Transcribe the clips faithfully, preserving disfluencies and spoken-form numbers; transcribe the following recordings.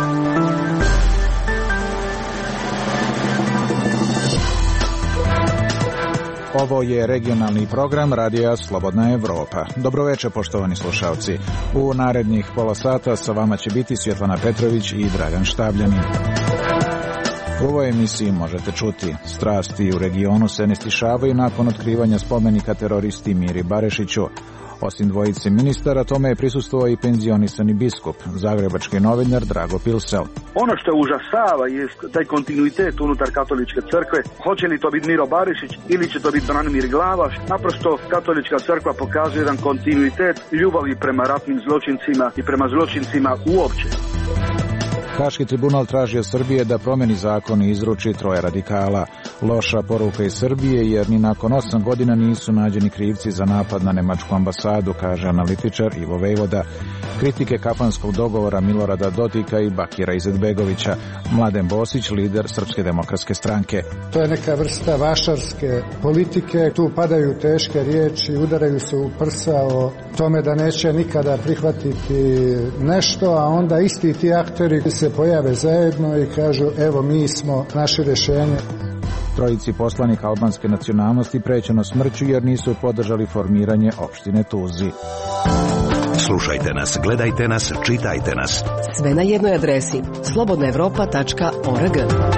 Ovo je regionalni program Radija Slobodna Evropa. Dobroveče, poštovani slušalci. U narednih pola sata sa vama će biti Svjetlana Petrović i Dragan Štabljanin. U ovoj emisiji možete čuti: strasti u regionu se ne stišavaju nakon otkrivanja spomenika teroristi Miri Barešiću. Osim dvojice ministara, tome je prisustvovao i penzionisani biskup, zagrebački novinar Drago Pilsel. Ono što užasava jest taj kontinuitet unutar katoličke crkve. Hoće li to biti Miro Barišić ili će to biti Branimir Glavaš? Naprosto katolička crkva pokazuje jedan kontinuitet ljubavi prema ratnim zločincima i prema zločincima uopće. Haški tribunal traži od Srbije da promeni zakon i izruči troje radikala. Loša poruka iz Srbije, jer ni nakon osam godina nisu nađeni krivci za napad na nemačku ambasadu, kaže analitičar Ivo Vejvoda. Kritike kafanskog dogovora Milorada Dodika i Bakira Izetbegovića. Mladen Bosić, lider Srpske demokratske stranke. To je neka vrsta vašarske politike. Tu padaju teške riječi, udaraju se u prsa o tome da neće nikada prihvatiti nešto, a onda isti ti akteri se pojave zajedno i kažu evo mi smo naše rješenje. Trojici poslanika albanske nacionalnosti prećeno smrću jer nisu podržali formiranje opštine Tuzi. Slušajte nas, gledajte nas, čitajte nas. Sve na jednoj adresi: slobodna evropa tačka org.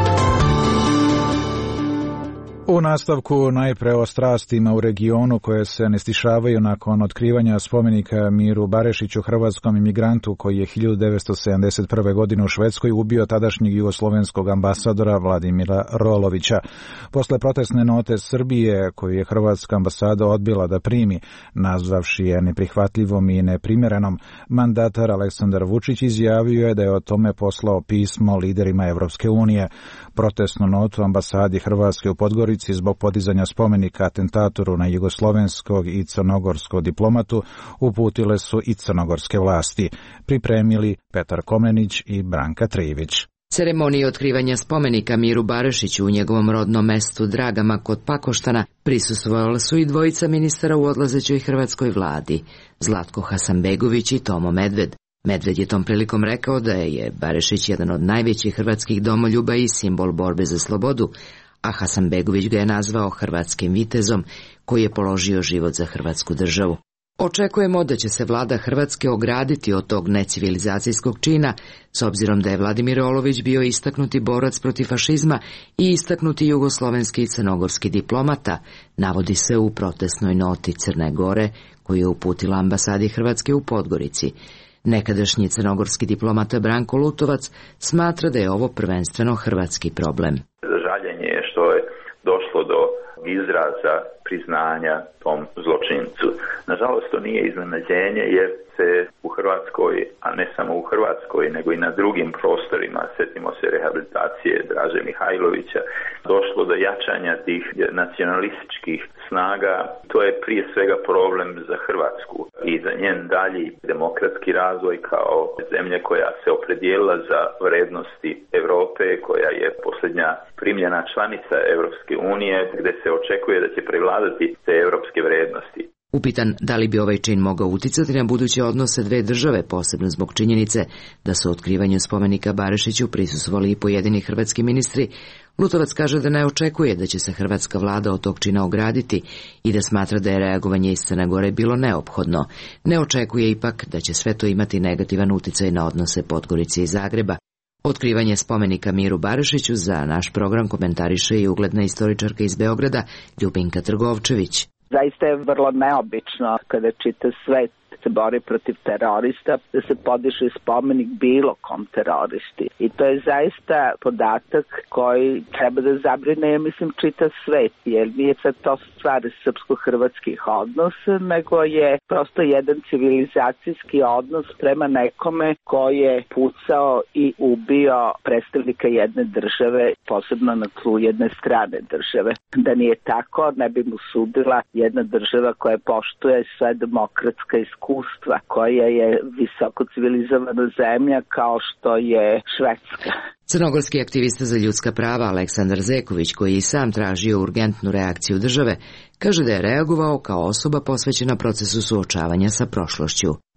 U nastavku najpre o strastima u regionu koje se ne stišavaju nakon otkrivanja spomenika Miru Barešiću, hrvatskom imigrantu koji je hiljadu devetsto sedamdeset prve. godine u Švedskoj ubio tadašnjeg jugoslovenskog ambasadora Vladimira Rolovića. Posle protestne note Srbije koju je hrvatska ambasada odbila da primi, nazvavši je neprihvatljivom i neprimjerenom, mandatar Aleksandar Vučić izjavio je da je o tome poslao pismo liderima Evropske unije. Protestnu notu ambasadi Hrvatske u Podgorici zbog podizanja spomenika atentatoru na jugoslovenskog i crnogorskog diplomatu uputile su i crnogorske vlasti. Pripremili Petar Komenić i Branka Trivić. Ceremoniji otkrivanja spomenika Miru Barešiću u njegovom rodnom mestu Dragama kod Pakoštana prisustvovali su i dvojica ministara u odlazećoj hrvatskoj vladi, Zlatko Hasanbegović i Tomo Medved. Medved je tom prilikom rekao da je Barešić jedan od najvećih hrvatskih domoljuba i simbol borbe za slobodu, a Hasanbegović ga je nazvao hrvatskim vitezom koji je položio život za hrvatsku državu. Očekujemo da će se vlada Hrvatske ograditi od tog necivilizacijskog čina, s obzirom da je Vladimir Rolović bio istaknuti borac protiv fašizma i istaknuti jugoslovenski i crnogorski diplomata, navodi se u protestnoj noti Crne Gore koju je uputila ambasadi Hrvatske u Podgorici. Nekadašnji crnogorski diplomata Branko Lutovac smatra da je ovo prvenstveno hrvatski problem. Žaljenje je što je došlo do izraza priznanja tom zločincu. Nažalost, to nije iznenađenje jer se u Hrvatskoj, a ne samo u Hrvatskoj, nego i na drugim prostorima, sjetimo se rehabilitacije Draže Mihajlovića, došlo do jačanja tih nacionalističkih snaga. To je prije svega problem za Hrvatsku i za njen dalji demokratski razvoj kao zemlje koja se opredijelila za vrednosti Europe, koja je posljednja primljena članica Europske unije, gdje se očekuje da će prevladati te europske vrednosti. Upitan da li bi ovaj čin mogao uticati na buduće odnose dve države, posebno zbog činjenice da su otkrivanju spomenika Barešiću prisustvovali i pojedini hrvatski ministri, Lutovac kaže da ne očekuje da će se hrvatska vlada od tog čina ograditi i da smatra da je reagovanje iz Crne Gore bilo neophodno. Ne očekuje ipak da će sve to imati negativan uticaj na odnose Podgorice i Zagreba. Otkrivanje spomenika Miru Barešiću za naš program komentariše i ugledna istoričarka iz Beograda Ljubinka Trgovčević. Zaista je vrlo neobično kada čita svet se bori protiv terorista, da se podiže spomenik bilo kom teroristi. I to je zaista podatak koji treba da zabrine, ja mislim, čita svet, jer nije sad to stvar srpsko-hrvatskih odnosa, nego je prosto jedan civilizacijski odnos prema nekome koji je pucao i ubio predstavnika jedne države, posebno na tlu jedne strane države. Da nije tako, ne bi mu sudila jedna država koja poštuje sve demokratska iskustva, koja je visoko civilizovana zemlja kao što je Švedska. Crnogorski aktivista za ljudska prava Aleksandar Zeković, koji i sam tražio urgentnu reakciju države, kaže da je reagovao kao osoba posvećena procesu suočavanja sa prošlošću.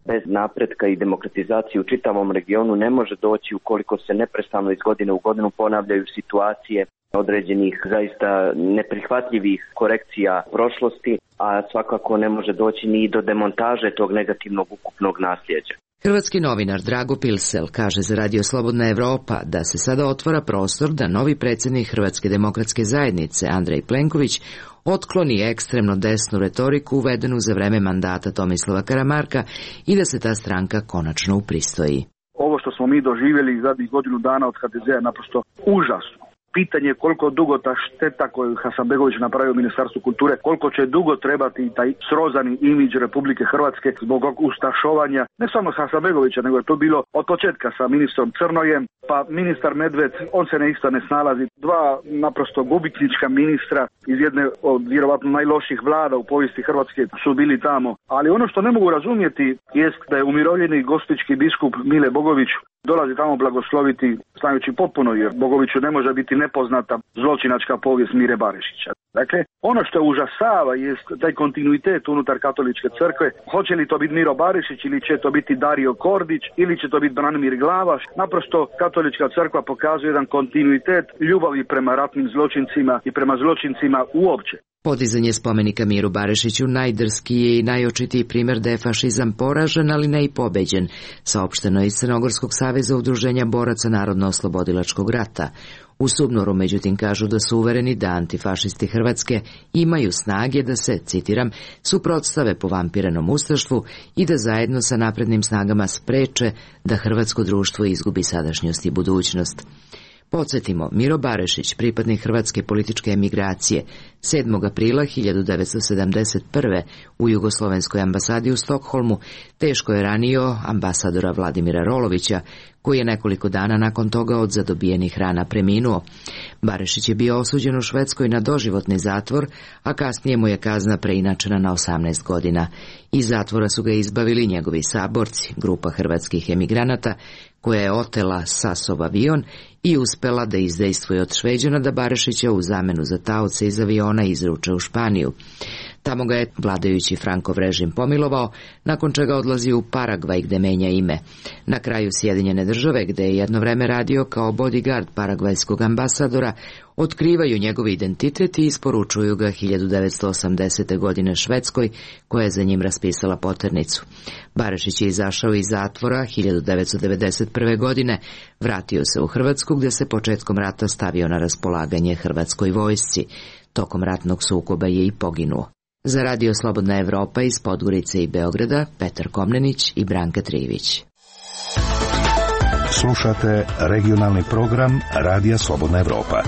Bez napretka i demokratizacije u čitavom regionu ne može doći ukoliko se neprestano iz godine u godinu ponavljaju situacije određenih zaista neprihvatljivih korekcija prošlosti, a svakako ne može doći ni do demontaže tog negativnog ukupnog nasljeđa. Hrvatski novinar Drago Pilsel kaže za Radio Slobodna Evropa da se sada otvara prostor da novi predsjednik Hrvatske demokratske zajednice Andrej Plenković otkloni ekstremno desnu retoriku uvedenu za vreme mandata Tomislava Karamarka i da se ta stranka konačno upristoji. Ovo što smo mi doživjeli zadnjih godinu dana od H D Z-a je naprosto užasno. Pitanje je koliko dugo ta šteta koju Hasanbegović napravio u Ministarstvu kulture, koliko će dugo trebati taj srozani imidž Republike Hrvatske zbog ustašovanja, ne samo Hasanbegovića, nego je to bilo od početka sa ministrom Crnojem, pa ministar Medved, on se ne isto ne snalazi. Dva naprosto gubitnička ministra iz jedne od vjerovatno najloših vlada u povijesti Hrvatske su bili tamo. Ali ono što ne mogu razumjeti jest da je umirovljeni gospićki biskup Mile Bogović dolazi tamo blagosloviti, znajući potpuno jer Bogoviću ne može biti nepoznata zločinačka povijest Mire Barešića. Dakle, ono što užasava je taj kontinuitet unutar katoličke crkve. Hoće li to biti Miro Barešić ili će to biti Dario Kordić ili će to biti Branimir Glavaš. Naprosto katolička crkva pokazuje jedan kontinuitet ljubavi prema ratnim zločincima i prema zločincima uopće. Podizanje spomenika Miru Barešiću najdrski je i najočitiji primjer da je fašizam poražen, ali ne i pobeđen, saopšteno je iz Crnogorskog saveza udruženja boraca Narodno-oslobodilačkog rata. U Subnoru, međutim, kažu da su uvereni da antifašisti Hrvatske imaju snage da se, citiram, suprotstave povampirenom ustaštvu i da zajedno sa naprednim snagama spreče da hrvatsko društvo izgubi sadašnjost i budućnost. Podsjetimo, Miro Barešić, pripadnik hrvatske političke emigracije, sedmog aprila hiljadu devetsto sedamdeset prve u Jugoslovenskoj ambasadi u Stokholmu teško je ranio ambasadora Vladimira Rolovića, koji je nekoliko dana nakon toga od zadobijenih rana preminuo. Barešić je bio osuđen u Švedskoj na doživotni zatvor, a kasnije mu je kazna preinačena na osamnaest godina. Iz zatvora su ga izbavili njegovi saborci, grupa hrvatskih emigranata, koja je otela Sasov avion i uspela da izdejstvuje od Šveđana da Barešića u zamenu za taoce iz aviona izruče u Španiju. Tamo ga je vladajući Frankov režim pomilovao, nakon čega odlazi u Paragvaj gde menja ime. Na kraju Sjedinjene države, gde je jedno vreme radio kao bodyguard paragvajskog ambasadora, otkrivaju njegov identitet i isporučuju ga hiljadu devetsto osamdesete godine Švedskoj, koja je za njim raspisala poternicu. Barešić je izašao iz zatvora hiljadu devetsto devedeset prve godine, vratio se u Hrvatsku gde se početkom rata stavio na raspolaganje hrvatskoj vojsci. Tokom ratnog sukoba je i poginuo. Za Radio Slobodna Evropa iz Podgorice i Beograda, Petar Komnenić i Branka Trivić. Slušate regionalni program Radija Slobodna Evropa.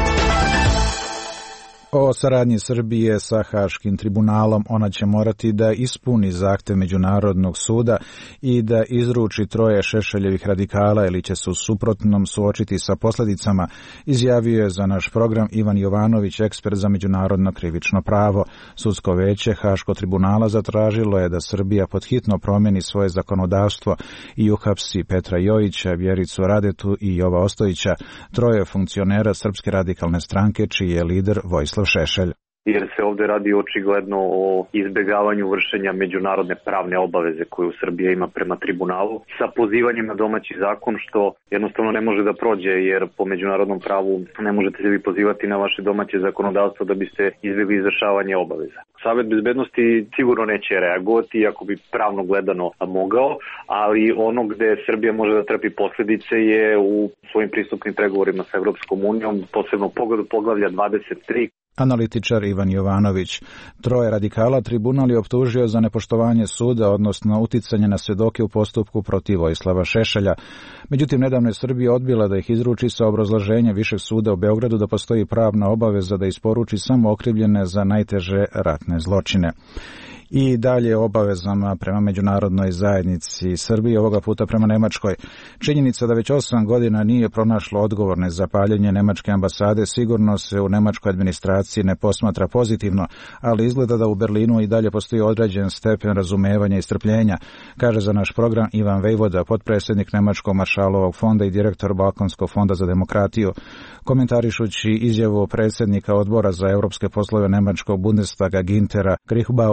O saradnji Srbije sa Haškim tribunalom ona će morati da ispuni zahtev Međunarodnog suda i da izruči troje Šešeljevih radikala ili će se u suprotnom suočiti sa posljedicama, izjavio je za naš program Ivan Jovanović, ekspert za međunarodno krivično pravo. Sudsko veće Haškog tribunala zatražilo je da Srbija podhitno promijeni svoje zakonodavstvo i uhapsi Petra Jojića, Vjericu Radetu i Jova Ostojića, troje funkcionera Srpske radikalne stranke čiji je lider Vojislav Šešelj. Jer se ovdje radi očigledno o izbjegavanju vršenja međunarodne pravne obaveze koju Srbija ima prema tribunalu sa pozivanjem na domaći zakon, što jednostavno ne može da prođe, jer po međunarodnom pravu ne možete se vi pozivati na vaše domaće zakonodavstvo da biste izbjegli izvršavanje obaveza. Savet bezbednosti sigurno neće reagovati, ako bi pravno gledano mogao, ali ono gde Srbija može da trpi posljedice je u svojim pristupnim pregovorima sa Evropskom unijom, posebno pogledu poglavlja dvadeset tri. Analitičar Ivan Jovanović. Troje radikala tribunal je optužio za nepoštovanje suda, odnosno uticanje na svjedoke u postupku protiv Vojislava Šešelja. Međutim, nedavno je Srbija odbila da ih izruči sa obrazloženjem Višeg suda u Beogradu da postoji pravna obaveza da isporuči samo okrivljene za najteže ratne zločine. I dalje obavezama prema međunarodnoj zajednici Srbije, ovoga puta prema Nemačkoj. Činjenica da već osam godina nije pronašlo odgovorne za paljenje nemačke ambasade sigurno se u nemačkoj administraciji ne posmatra pozitivno, ali izgleda da u Berlinu i dalje postoji određen stepen razumevanja i strpljenja, kaže za naš program Ivan Vejvoda, potpredsjednik Nemačkog maršalovog fonda i direktor Balkanskog fonda za demokratiju, komentarišući izjavu predsjednika odbora za europske poslove nemačkog Bundestaga Gintera Krichbauma da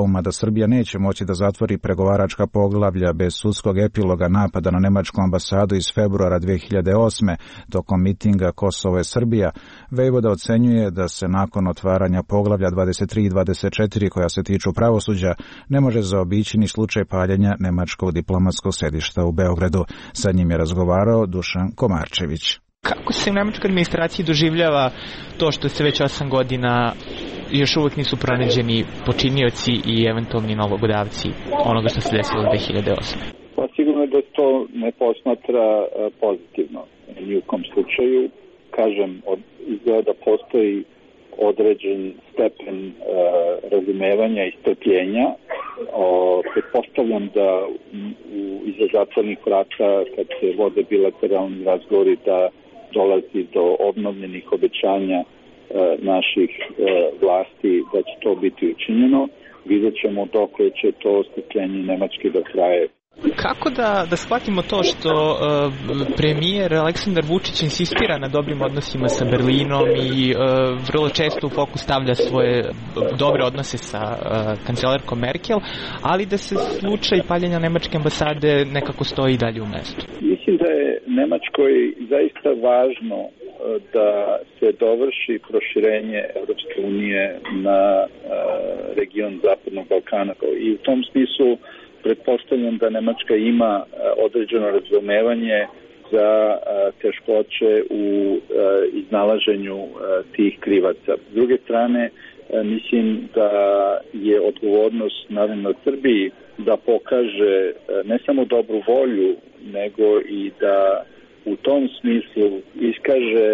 Srbija neće moći da zatvori pregovaračka poglavlja bez sudskog epiloga napada na nemačku ambasadu iz februara dve hiljade osme tokom mitinga Kosovo je Srbija, Vejvoda ocenjuje da se nakon otvaranja poglavlja dvadeset tri i dvadeset četiri koja se tiču pravosuđa ne može zaobići ni slučaj paljenja nemačkog diplomatskog sedišta u Beogradu. Sa njim je razgovarao Dušan Komarčević. Kako se u nemačkoj administraciji doživljava to što se već osam godina još uvijek nisu pronađeni počinioci i eventualni nalogodavci onoga što se desilo dve hiljade osme? Pa sigurno da to ne posmatra pozitivno. Ni u kom slučaju, kažem, izgleda da postoji određen stepen uh, razumevanja i strpljenja. O, pretpostavljam da u, iza zatvornih vrata, kad se vode bilateralni razgovori, da dolazi do obnovljenih obećanja uh, naših uh, vlasti da će to biti učinjeno. Vidjet ćemo dok će to strpljenje Nemačke da traje. Kako da, da shvatimo to što uh, premijer Aleksandar Vučić insistira na dobrim odnosima sa Berlinom i uh, vrlo često u fokus stavlja svoje dobre odnose sa uh, kancelarkom Merkel, ali da se slučaj paljenja nemačke ambasade nekako stoji dalje u mestu? Mislim da je Nemačkoj zaista važno uh, da se dovrši proširenje Evropske unije na uh, region Zapadnog Balkana i u tom smislu pretpostavljam da Nemačka ima određeno razumevanje za teškoće u iznalaženju tih krivaca. S druge strane, mislim da je odgovornost naravno Srbiji da pokaže ne samo dobru volju, nego i da u tom smislu iskaže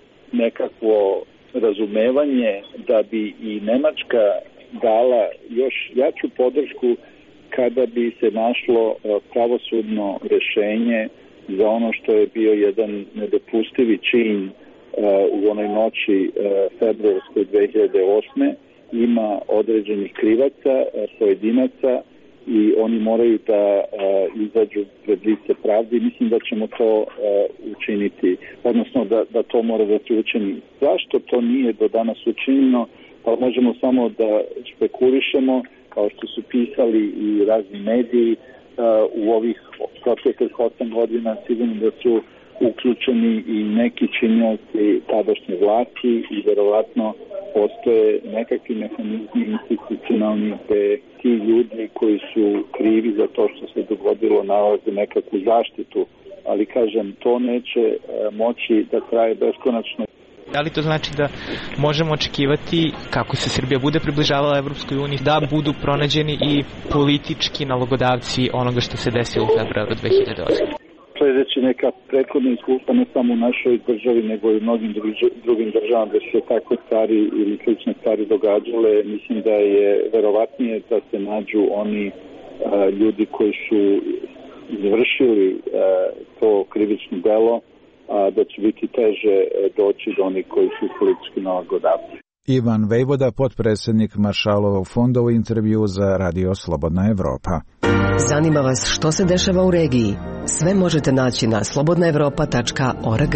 nekakvo razumevanje da bi i Nemačka dala još jaču podršku kada bi se našlo pravosudno rješenje za ono što je bio jedan nedopustivi čin u onoj noći februarskoj dve hiljade osme. Ima određenih krivaca, pojedinaca i oni moraju da izađu pred lice pravde i mislim da ćemo to učiniti, odnosno da, da to mora da se učini. Zašto to nije do danas učinjeno? Pa možemo samo da špekulišemo, kao što su pisali i razni mediji uh, u ovih proteklih osam godina, sigurno da su uključeni i neki činioci tadašnje vlasti i verovatno postoje nekakvi mehanizmi institucionalni gde ti ljudi koji su krivi za to što se dogodilo nalaze nekakvu zaštitu, ali kažem, to neće uh, moći da traje beskonačno. Da li to znači da možemo očekivati, kako se Srbija bude približavala Evropskoj uniji, da budu pronađeni i politički nalogodavci onoga što se desilo u februaru dve hiljade osme? Sledeći neka prethodna iskustva ne samo u našoj državi, nego i u mnogim drugim državama gde se takve stvari ili slične stvari događale, mislim da je verovatnije da se nađu oni a, ljudi koji su izvršili a, to krivično delo, a da će biti teže doći do onih koji su politički nalogodavci. Ivan Vejvoda, potpredsjednik Maršalovog fonda, u intervju za Radio Slobodna Evropa. Zanima vas što se dešava u regiji? Sve možete naći na slobodna evropa tačka org.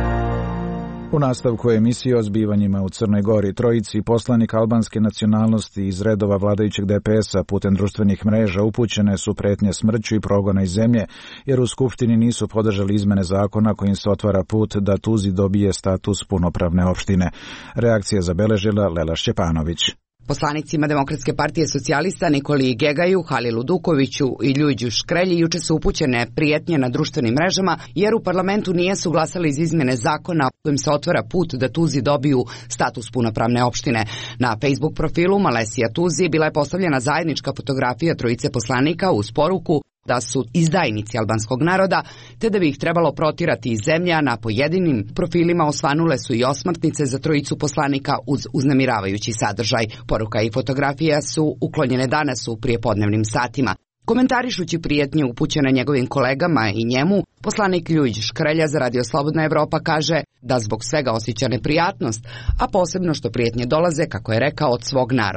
U nastavku emisije o zbivanjima u Crnoj Gori, trojici poslanika albanske nacionalnosti iz redova vladajućeg D P S-a putem društvenih mreža upućene su pretnje smrću i progona iz zemlje, jer u Skupštini nisu podržali izmene zakona kojim se otvara put da Tuzi dobije status punopravne opštine. Reakcija zabeležila Lela Šćepanović. Poslanicima Demokratske partije socijalista Nikoli Gegaju, Halilu Dukoviću i Ljuđu Škrelji juče su upućene prijetnje na društvenim mrežama jer u parlamentu nije su glasali iz izmjene zakona kojim se otvara put da Tuzi dobiju status punopravne opštine. Na Facebook profilu Malesija Tuzi bila je postavljena zajednička fotografija trojice poslanika uz poruku da su izdajnici albanskog naroda, te da bi ih trebalo protirati iz zemlja. Na pojedinim profilima osvanule su i osmrtnice za trojicu poslanika uz uznemiravajući sadržaj. Poruka i fotografija su uklonjene danas u prijepodnevnim satima. Komentarišući prijetnje upućene njegovim kolegama i njemu, poslanik Ljuđ Škrelja za Radio Slobodna Evropa kaže da zbog svega osjeća neprijatnost, a posebno što prijetnje dolaze, kako je rekao, od svog naroda.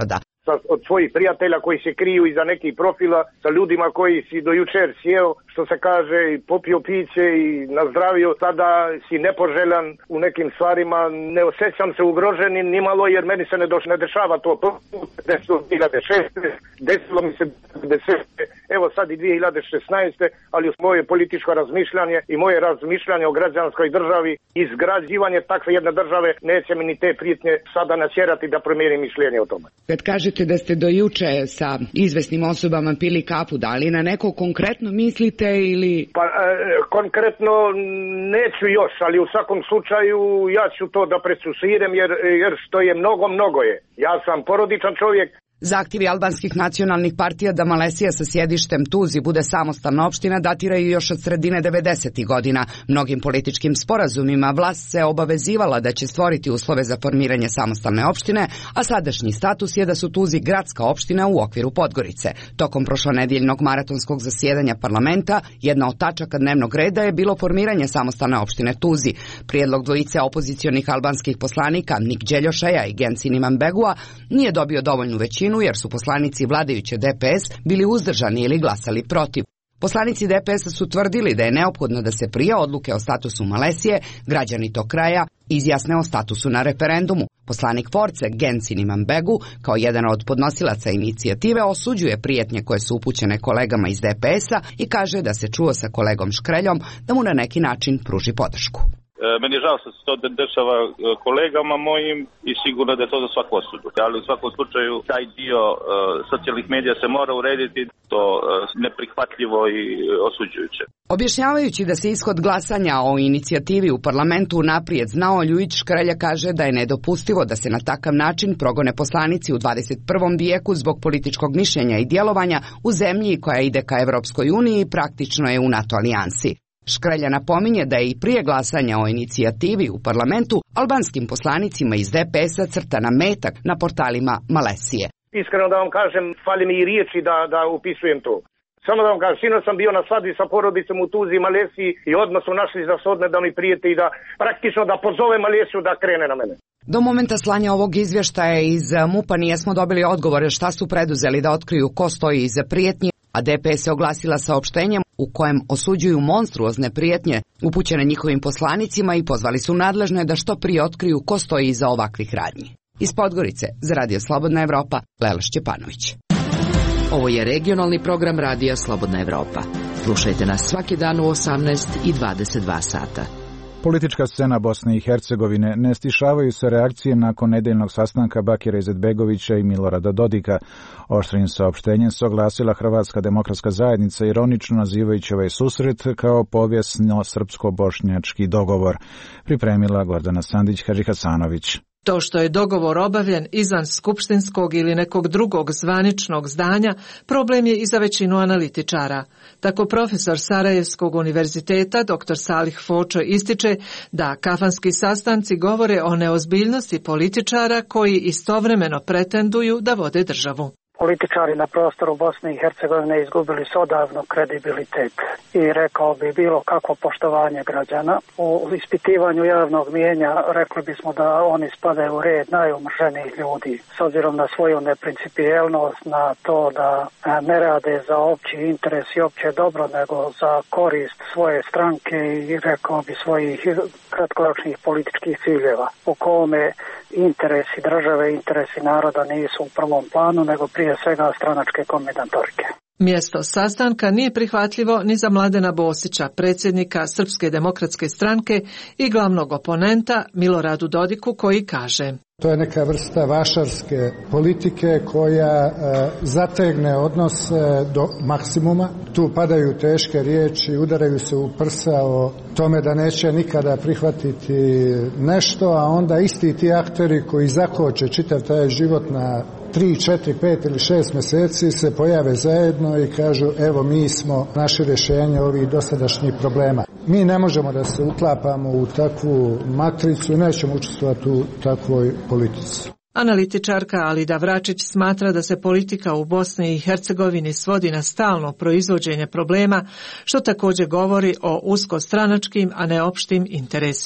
sa, od svojih prijatelja koji se kriju iza nekih profila, sa ljudima koji si do jučer sjeo, što se kaže, i popio piće i nazdravio, sada si nepoželjan u nekim stvarima, ne osjećam se ugroženi nimalo jer meni se ne, doš, ne dešava to desilo dvije hiljade šeste. Desilo mi se desete, evo sad i dvije hiljade šesnaeste. Ali moje političko razmišljanje i moje razmišljanje o građanskoj državi, izgrađivanje takve jedne države neće mi ni te prijetnje sada nasjerati da promijenim mišljenje o tome. Kad kažete da ste do juče sa izvesnim osobama pili kafu, da li na neko konkretno mislite ili... Pa e, konkretno neću još, ali u svakom slučaju ja ću to da presuširem jer, jer što je mnogo, mnogo je. Ja sam porodičan čovjek. Zahtjevi albanskih nacionalnih partija da Malesija sa sjedištem Tuzi bude samostalna opština datiraju još od sredine devedesetih godina. Mnogim političkim sporazumima vlast se obavezivala da će stvoriti uslove za formiranje samostalne opštine, a sadašnji status je da su Tuzi gradska opština u okviru Podgorice. Tokom prošlonedjeljnog maratonskog zasjedanja parlamenta, jedna od tačaka dnevnog reda je bilo formiranje samostalne opštine Tuzi. Prijedlog dvojice opozicionih albanskih poslanika Nik Đeljošaja i Gensin Imanbegua nije dobio dovoljnu većinu jer su poslanici vladajuće D P S bili uzdržani ili glasali protiv. Poslanici D P S-a su tvrdili da je neophodno da se prije odluke o statusu Malesije građani tog kraja izjasne o statusu na referendumu. Poslanik Force Gensin Imanbegu, kao jedan od podnosilaca inicijative, osuđuje prijetnje koje su upućene kolegama iz D P S-a i kaže da se čuo sa kolegom Škreljom da mu na neki način pruži podršku. Meni je žao što se to dešava kolegama mojim i sigurno da je to za svaku osudu. Ali u svakom slučaju taj dio uh, socijalnih medija se mora urediti, to uh, neprihvatljivo i osuđujuće. Objašnjavajući da se ishod glasanja o inicijativi u parlamentu naprijed znao, Ljujić Škrelja kaže da je nedopustivo da se na takav način progone poslanici u dvadeset prvom vijeku zbog političkog mišljenja i djelovanja u zemlji koja ide ka Evropskoj uniji i praktično je u NATO alijansi. Škrelja napominje da je i prije glasanja o inicijativi u parlamentu albanskim poslanicima iz D P S-a crtana metak na portalima Malesije. Iskreno da vam kažem, fali mi i riječi da, da upisujem to. Samo da vam kažem, sinoć sam bio na svadbi sa porodicom u Tuzi i Malesiji i odmah su našli za sodne da mi prijete i da praktično da pozove Malesiju da krene na mene. Do momenta slanja ovog izvještaja iz MUP-a nismo dobili odgovore šta su preduzeli da otkriju ko stoji iza prijetnji, a D P S je oglasila saopštenjem u kojem osuđuju monstruozne prijetnje upućene njihovim poslanicima i pozvali su nadležne da što prije otkriju ko stoji iza ovakvih radnji. Iz Podgorice za Radio Slobodna Evropa, Lela Šćepanović. Ovo je regionalni program Radija Slobodna Evropa. Slušajte nas svaki dan u osamnaest i dvadeset dva sata. Politička scena Bosne i Hercegovine ne stišavaju se reakcije nakon nedeljnog sastanka Bakira Izetbegovića i Milorada Dodika. Oštrim saopštenjem se oglasila Hrvatska demokratska zajednica, ironično nazivajući ovaj susret kao povijesno-srpsko-bošnjački dogovor. Pripremila Gordana Sandić-Hadži Hasanović. To što je dogovor obavljen izvan skupštinskog ili nekog drugog zvaničnog zdanja, problem je i za većinu analitičara. Tako profesor Sarajevskog univerziteta, doktor Salih Fočo, ističe da kafanski sastanci govore o neozbiljnosti političara koji istovremeno pretenduju da vode državu. Političari na prostoru Bosne i Hercegovine izgubili su odavno kredibilitet i rekao bi bilo kakvo poštovanje građana. U ispitivanju javnog mijenja rekli bismo da oni spadaju u red najumrženijih ljudi s obzirom na svoju neprincipijelnost, na to da ne rade za opći interes i opće dobro, nego za korist svoje stranke i rekao bi svojih kratkoročnih političkih ciljeva, u kome interesi države, interesi naroda nisu u prvom planu, nego prije svega stranačke kombinatorike. Mjesto sastanka nije prihvatljivo ni za Mladena Bosića, predsjednika Srpske demokratske stranke i glavnog oponenta Miloradu Dodiku, koji kaže: To je neka vrsta vašarske politike koja e, zategne odnose do maksimuma. Tu padaju teške riječi, udaraju se u prsa o tome da neće nikada prihvatiti nešto, a onda isti ti akteri koji zakoče čitav taj život na tri, četiri, pet ili šest mjeseci se pojave zajedno i kažu evo mi smo naše rješenje ovih dosadašnjih problema. Mi ne možemo da se uklapamo u takvu matricu i nećemo učestvovati u takvoj politici. Analitičarka Alida Vračić smatra da se politika u Bosni i Hercegovini svodi na stalno proizvođenje problema, što također govori o uskostranačkim, a ne opštim interesima.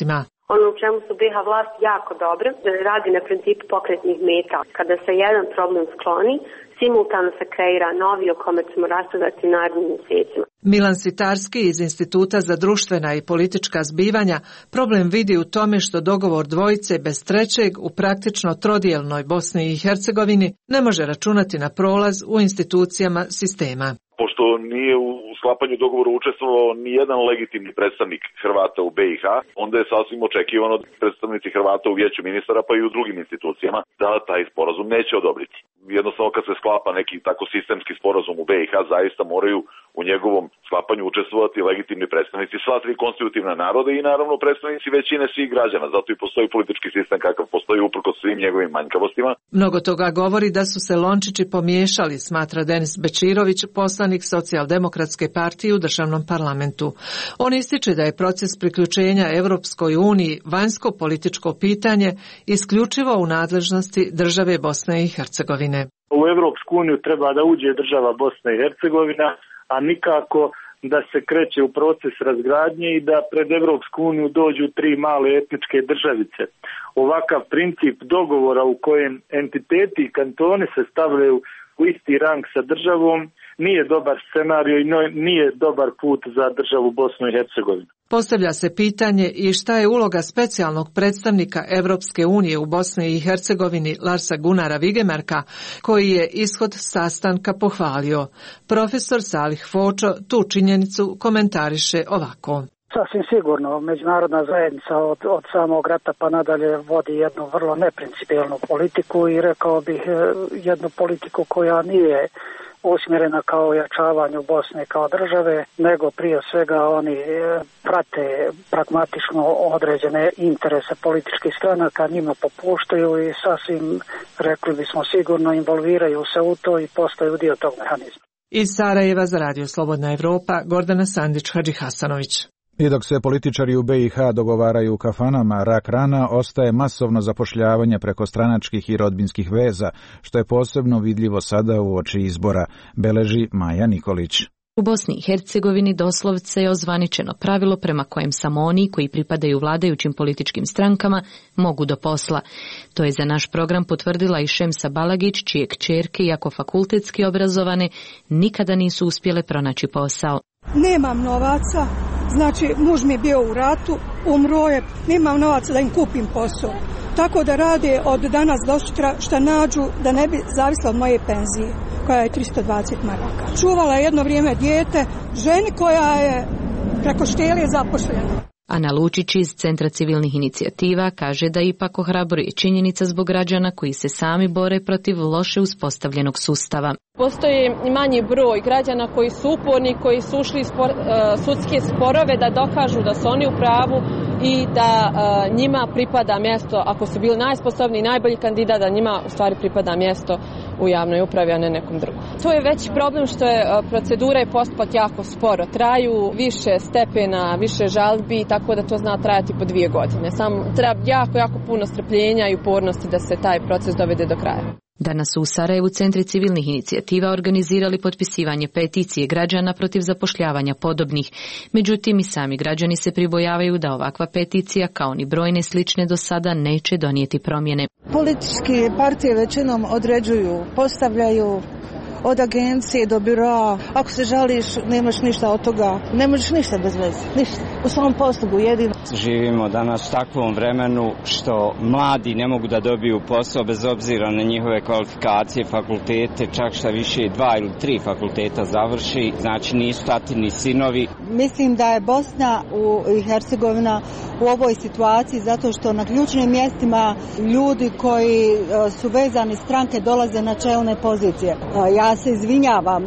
Ono u čemu su B iH vlast jako dobre, radi na principu pokretnih meta. Kada se jedan problem skloni, simultano se kreira novi o kome ćemo raspravljati narednim mjesecima. Milan Sitarski iz Instituta za društvena i politička zbivanja problem vidi u tome što dogovor dvojice bez trećeg u praktično trodijelnoj Bosni i Hercegovini ne može računati na prolaz u institucijama sistema. Pošto nije u sklapanju dogovora učestvovao ni jedan legitimni predstavnik Hrvata u B iH, onda je sasvim očekivano od predstavnici Hrvata u vijeću ministara pa i u drugim institucijama da taj sporazum neće odobriti. Jednostavno kad se sklapa neki tako sistemski sporazum u B iH, zaista moraju u njegovom sklapanju učestvovati legitimni predstavnici sva tri konstitutivna naroda i naravno predstavnici većine svih građana. Zato i postoji politički sistem kakav postoji uprkos svim njegovim manjkavostima. Mnogo toga govori da su se lončići pomiješali, smatra Denis Bečirović, poslanik Socijaldemokratske partije u državnom parlamentu. On ističe da je proces priključenja Europskoj uniji vanjsko političko pitanje isključivo u nadležnosti države Bosne i Hercegovine. U Europsku uniju treba da uđe država Bosna i Hercegovina, a nikako da se kreće u proces razgradnje i da pred Europsku uniju dođu tri male etničke državice. Ovakav princip dogovora u kojem entiteti i kantoni se stavljaju u isti rang sa državom nije dobar scenario i nije dobar put za državu Bosnu i Hercegovinu. Postavlja se pitanje i šta je uloga specijalnog predstavnika Europske unije u Bosni i Hercegovini Larsa Gunnara Vigemarka, koji je ishod sastanka pohvalio. Profesor Salih Fočo tu činjenicu komentariše ovako. Sasvim sigurno, međunarodna zajednica od, od samog rata pa nadalje vodi jednu vrlo neprincipijelnu politiku i rekao bih jednu politiku koja nije usmjerena kao ojačavanju Bosne kao države, nego prije svega oni prate pragmatično određene interese političkih stranaka, njima popuštaju i sasvim, rekli bismo sigurno, involviraju se u to i postaju dio tog mehanizma. Iz Sarajeva za Radio Slobodna Evropa, Gordana Sandić Hadžihasanović. I dok se političari u B iH dogovaraju u kafanama, rak rana ostaje masovno zapošljavanje preko stranačkih i rodbinskih veza, što je posebno vidljivo sada uoči izbora, beleži Maja Nikolić. U Bosni i Hercegovini doslovce je ozvaničeno pravilo prema kojem samo oni koji pripadaju vladajućim političkim strankama mogu do posla. To je za naš program potvrdila i Šemsa Balagić, čije kćerke, iako fakultetski obrazovane, nikada nisu uspjele pronaći posao. Nemam novaca, znači muž mi je bio u ratu, umro je, nemam novaca da im kupim posao. Tako da rade od danas do sutra šta nađu da ne bi zavisla od moje penzije, koja je tristo dvadeset maraka. Čuvala je jedno vrijeme dijete, ženi koja je preko štelije zaposlena. Ana Lučić iz Centra civilnih inicijativa kaže da ipak ohrabruje činjenica zbog građana koji se sami bore protiv loše uspostavljenog sustava. Postoji manji broj građana koji su uporni, koji su ušli spor, uh, sudske sporove da dokažu da su oni u pravu i da uh, njima pripada mjesto, ako su bili najsposobniji, najbolji kandidat, da njima u stvari pripada mjesto u javnoj upravi, a ne nekom drugom. To je veći problem što je uh, procedura i postupak jako sporo. Traju više stepena, više žalbi, tako da to zna trajati po dvije godine. Samo treba jako, jako puno strpljenja i upornosti da se taj proces dovede do kraja. Danas su u Sarajevu Centri civilnih inicijativa organizirali potpisivanje peticije građana protiv zapošljavanja podobnih. Međutim, i sami građani se pribojavaju da ovakva peticija, kao ni brojne slične do sada, neće donijeti promjene. Političke partije većinom određuju, postavljaju od agencije do biroa. Ako se žališ, nemaš ništa od toga. Ne možeš ništa bez veze. Ništa. U svom poslugu jedino. Živimo danas u takvom vremenu što mladi ne mogu da dobiju posao bez obzira na njihove kvalifikacije, fakultete, čak šta više dva ili tri fakulteta završi. Znači nisu tati ni sinovi. Mislim da je Bosna i Hercegovina u ovoj situaciji zato što na ključnim mjestima ljudi koji su vezani stranke dolaze na čelne pozicije. Ja Ja se izvinjavam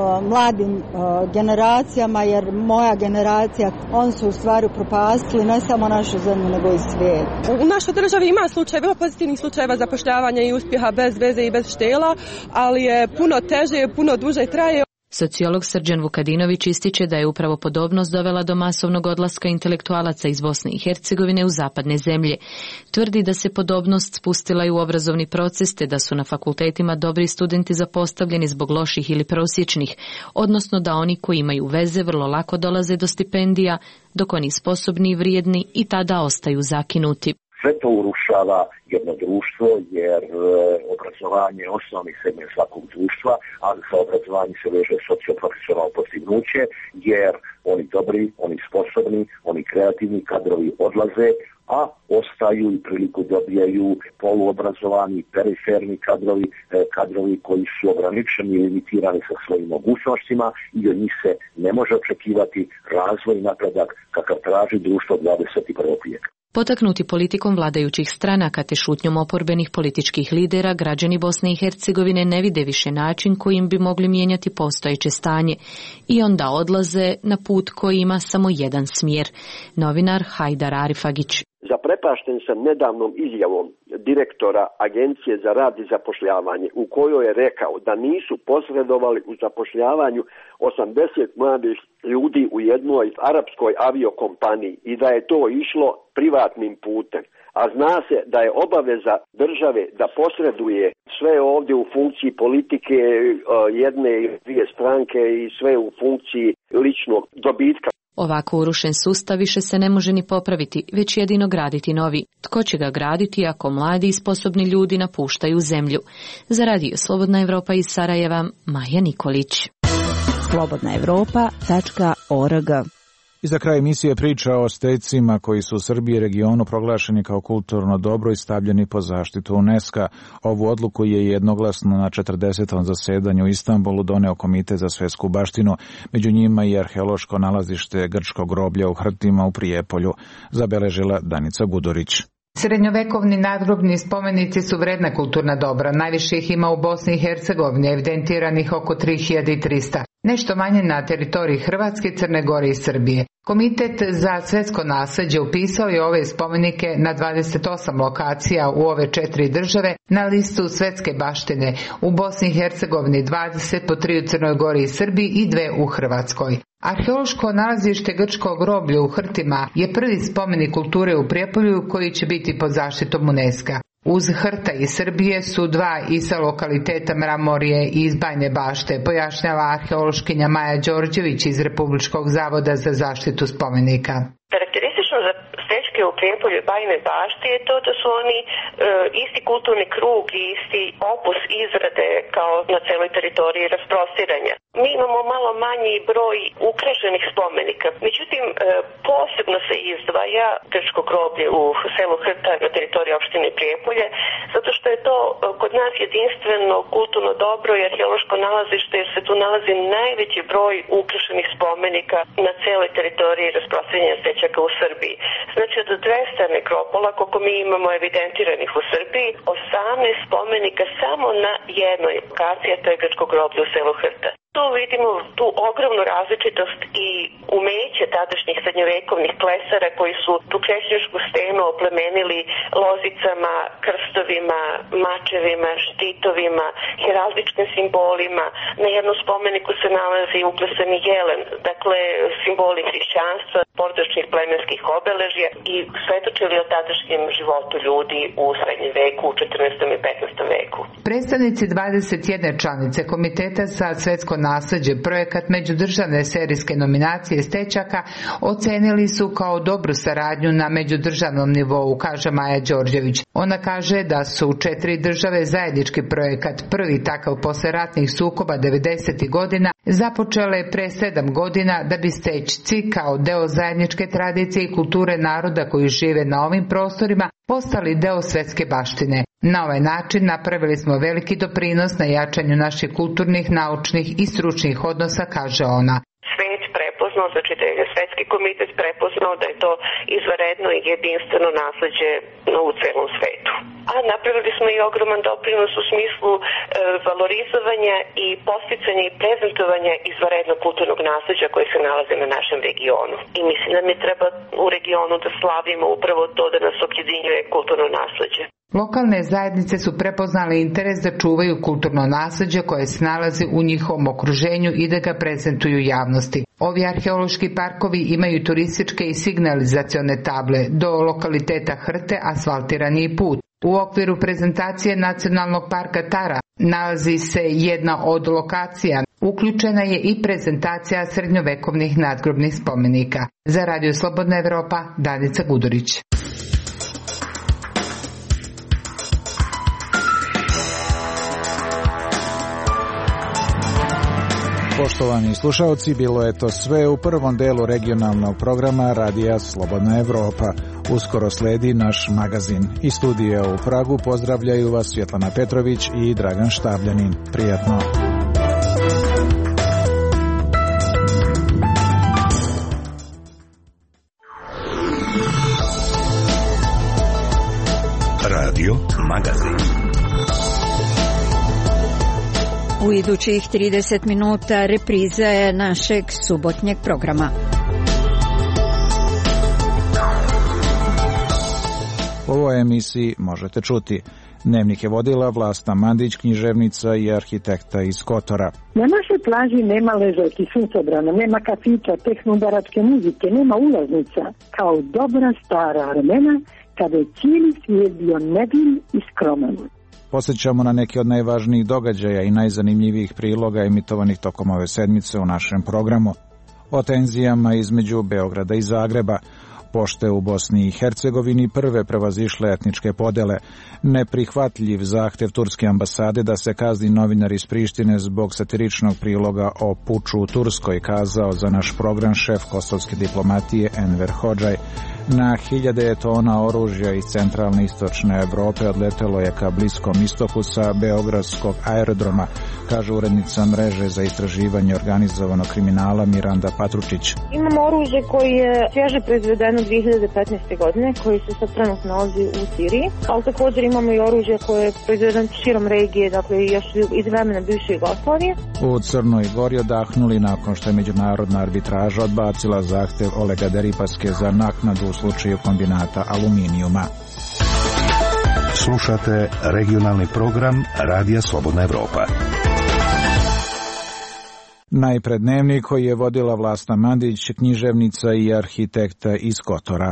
mladim generacijama jer moja generacija, oni su u stvari propastili ne samo našu zemlju nego i svijet. U našoj državi ima slučajeva, pozitivnih slučajeva zapošljavanja i uspjeha bez veze i bez štela, ali je puno teže, puno duže traje. Sociolog Srđan Vukadinović ističe da je upravo podobnost dovela do masovnog odlaska intelektualaca iz Bosne i Hercegovine u zapadne zemlje. Tvrdi da se podobnost spustila i u obrazovni proces, te da su na fakultetima dobri studenti zapostavljeni zbog loših ili prosječnih, odnosno da oni koji imaju veze vrlo lako dolaze do stipendija, dok oni sposobni i vrijedni i tada ostaju zakinuti. Sve to urušava jedno društvo, jer e, obrazovanje je osnovni segment svakog društva, ali sa obrazovanjem se veže socioprofesionalno postignuće, jer oni dobri, oni sposobni, oni kreativni kadrovi odlaze, a ostaju i priliku dobijaju poluobrazovani, periferni kadrovi, e, kadrovi koji su ograničeni i limitirani sa svojim mogućnostima i od njih se ne može očekivati razvoj i napredak kakav traži društvo dvadeset prvog vijeka. Potaknuti politikom vladajućih stranaka te šutnjom oporbenih političkih lidera, građani Bosne i Hercegovine ne vide više način kojim bi mogli mijenjati postojeće stanje i onda odlaze na put koji ima samo jedan smjer. Novinar Hajdar Arifagić. Zaprepašten sam nedavnom izjavom direktora Agencije za rad i zapošljavanje u kojoj je rekao da nisu posredovali u zapošljavanju osamdeset mladih ljudi u jednoj arapskoj aviokompaniji i da je to išlo privatnim putem. A zna se da je obaveza države da posreduje sve ovdje u funkciji politike jedne i dvije stranke i sve u funkciji ličnog dobitka. Ovako urušen sustav više se ne može ni popraviti, već jedino graditi novi. Tko će ga graditi ako mladi i sposobni ljudi napuštaju zemlju? Za Radio Slobodna Evropa iz Sarajeva, Maja Nikolić. slobodna evropa tačka org. I za kraj emisije priča o stecima koji su u Srbiji i regionu proglašeni kao kulturno dobro i stavljeni pod zaštitu UNESCO. Ovu odluku je jednoglasno na četrdesetom zasedanju u Istanbulu doneo Komitet za svetsku baštinu, među njima i arheološko nalazište grčkog groblja u Hrtima u Prijepolju, zabeležila Danica Gudurić. Srednjovekovni nadgrobni spomenici su vredna kulturna dobra, najviše ih ima u Bosni i Hercegovini, evidentiranih oko tri hiljade trista. Nešto manje na teritoriji Hrvatske, Crne Gore i Srbije. Komitet za svetsko nasleđe upisao je ove spomenike na dvadeset osam lokacija u ove četiri države na listu svetske baštine, u Bosni i Hercegovini dvadeset, po tri u Crnoj Gori i Srbiji i dve u Hrvatskoj. Arheološko nalazište grčkog groblja u Hrtima je prvi spomenik kulture u Prijepolju koji će biti pod zaštitom UNESCO-a. Uz Hrta i Srbije su dva i sa lokaliteta Mramorje i iz Bajne Bašte, pojašnjava arheološkinja Maja Đorđević iz Republičkog zavoda za zaštitu spomenika. Karakteristično za stečke u Prijepolju i Bajne Bašte je to da su oni e, isti kulturni krug i isti opus izrade kao na celoj teritoriji rasprostiranja. Mi imamo malo manji broj ukrašenih spomenika. Međutim, e, posebno se izdvaja grčko groblje u selu Hrta na teritoriji opštine Prijepolje, zato što je to e, kod nas jedinstveno kulturno dobro i arheološko nalazište, jer se tu nalazi najveći broj ukrašenih spomenika na celoj teritoriji rasprostranjanja stečaka u Srbiji. Znači od dvesta nekropola, koliko mi imamo evidentiranih u Srbiji, osamnaest spomenika samo na jednoj lokaciji, a to je grčko groblje u selu Hrta. Tu vidimo tu ogromnu različitost i umeće tadašnjih srednjovekovnih klesara koji su tu krešćansku stenu oplemenili lozicama, krstovima, mačevima, štitovima, heraldičkim simbolima. Na jednom spomeniku se nalazi uklesani jelen, dakle simboli hrišćanstva, porodičnih plemenskih obeležja i svedočili o tadašnjem životu ljudi u srednjem veku, u četrnaestom i petnaestom veku. Predstavnici dvadeset jedne članice Komiteta za svetsko nasleđe projekat međudržavne serijske nominacije stečaka ocenili su kao dobru saradnju na međudržavnom nivou, kaže Maja Đorđević. Ona kaže da su četiri države zajednički projekat, prvi takav posle ratnih sukoba devedesetih godina, započele pre sedam godina da bi stečci kao deo zajedničke tradicije i kulture naroda koji žive na ovim prostorima postali deo svetske baštine. Na ovaj način napravili smo veliki doprinos na jačanju naših kulturnih, naučnih i stručnih odnosa, kaže ona. Svet prepoznao, znači da je Svetski komitet prepoznao da je to izvanredno i jedinstveno nasleđe u celom svetu. A napravili smo i ogroman doprinos u smislu e, valorizovanja i posticanja i prezentovanja izvanrednog kulturnog nasleđa koje se nalaze na našem regionu. I mislim da mi treba u regionu da slavimo upravo to da nas objedinjuje kulturno nasleđe. Lokalne zajednice su prepoznale interes da čuvaju kulturno nasleđe koje se nalazi u njihovom okruženju i da ga prezentuju javnosti. Ovi arheološki parkovi imaju turističke i signalizacione table, do lokaliteta Hrte asfaltirani put. U okviru prezentacije Nacionalnog parka Tara nalazi se jedna od lokacija. Uključena je i prezentacija srednjovekovnih nadgrobnih spomenika. Za Radio Slobodna Evropa, Danica Gudurić. Poštovani slušalci, bilo je to sve u prvom delu regionalnog programa Radija Slobodna Evropa. Uskoro sledi naš magazin. Iz studija u Pragu pozdravljaju vas Svjetlana Petrović i Dragan Štabljanin. Prijatno. Radio magazin. U idućih trideset minuta repriza je našeg subotnjeg programa. U ovoj emisiji možete čuti: Dnevnik je vodila Vlasta Mandić, književnica i arhitekta iz Kotora. Na našoj plaži nema ležaljki suncobrana, nema kafića, tehnobaračke muzike, nema ulaznica, kao dobra stara vremena kada je cijeli svijet bio nevin i skroman. Posjećamo na neke od najvažnijih događaja i najzanimljivijih priloga emitovanih tokom ove sedmice u našem programu. O tenzijama između Beograda i Zagreba, pošte u Bosni i Hercegovini prve prevazišle etničke podele, neprihvatljiv zahtev turske ambasade da se kazni novinar iz Prištine zbog satiričnog priloga o puču u Turskoj, kazao za naš program šef kosovske diplomatije Enver Hodžaj. Na hiljade tona oružja iz centralne istočne Evrope odletelo je ka Bliskom istoku sa beogradskog aerodroma, kaže urednica mreže za istraživanje organizovanog kriminala Miranda Patručić. Imamo oružje koje je svježe proizvedeno dvije hiljade petnaeste. godine, koji se sad trenutno nalazi u Siriji, ali također imamo i oružje koje je proizvedeno širom regije, dakle još iz vremena bivše Jugoslavije. U Crnoj Gori odahnuli nakon što je međunarodna arbitraža odbacila zahtev Olega Deripaske za naknadu u slučaju kombinata aluminijuma. Slušate regionalni program Radija Slobodna Evropa. Najpred Dnevnik koji je vodila Vlasta Mandić, književnica i arhitekta iz Kotora.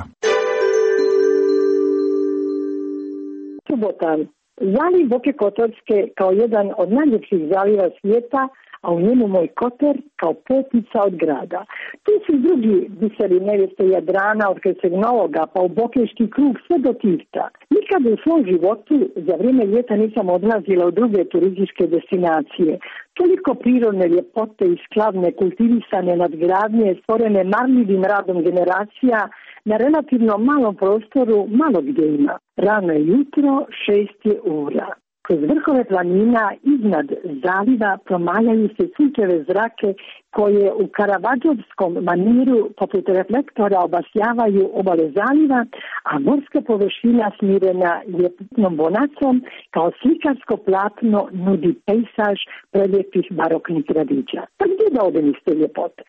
Subota. Zaliv Boke Kotorske kao jedan od najljepših zaliva svijeta, a u njemu moj Kotor kao petnica od grada. Tu su drugi biseri nevjeste Jadrana od Herceg Novoga pa u Bokeški krug sve do Tivta. Nikad u svom životu za vrijeme ljeta nisam odlazila u druge turističke destinacije. Toliko prirodne ljepote i skladne kultivisane nadgradnje stvorene marljivim radom generacija na relativno malom prostoru malo gdje ima. Rano je jutro, šest je ura. Kroz vrhove planina iznad zaliva promaljaju se sunčeve zrake koje u karavadžovskom maniru poput reflektora obasjavaju obale zaliva, a morska površina smirena ljepotnom bonacom kao slikarsko platno nudi pejsaž prelijepih baroknih gradića. Pa gdje da odem iz te ljepote?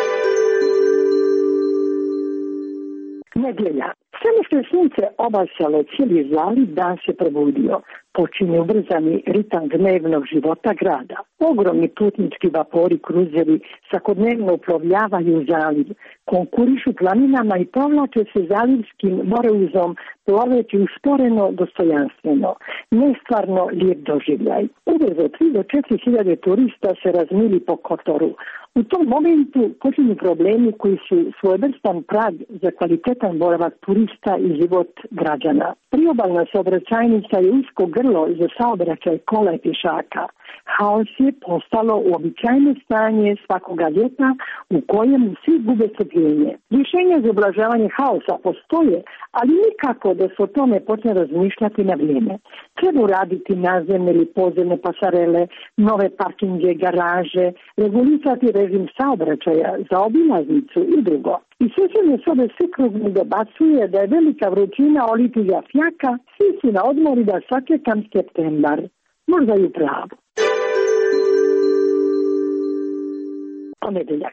Nedjelja. Samo što je sunce obasjalo cijeli zaliv, dan se probudio. Počinje ubrzani ritam dnevnog života grada. Ogromni putnički vapori, kruzeri svakodnevno uplovljavaju zaliv, konkurišu planinama i povlače se zalivskim moreuzom, ploveći usporeno dostojanstveno. Nestvarno lijep doživljaj. Ubrzo tri do četiri hiljade turista se razmili po Kotoru. U tom momentu počinju problemi koji su svojevrstan prag za kvalitetan boravak turista i život građana. Priobalna saobraćajnica je usko grlo za saobraćaj kola i pješaka. Haos je postalo uobičajeno stanje svakoga ljeta u kojem svi gube strpljenje. Rješenja za ublažavanje haosa postoje, ali nikako da se o tome počne razmišljati na vrijeme. Treba uraditi nazemne ili podzemne pasarele, nove parkinge, garaže, regulisati režim saobraćaja za obilaznicu i drugo. I susjedne sobe sve krug mi dobacuje da je velika vrućina olitija fjaka, svi su na odmori da sačekam septembar. Možda i u pravu. Ponedjeljak.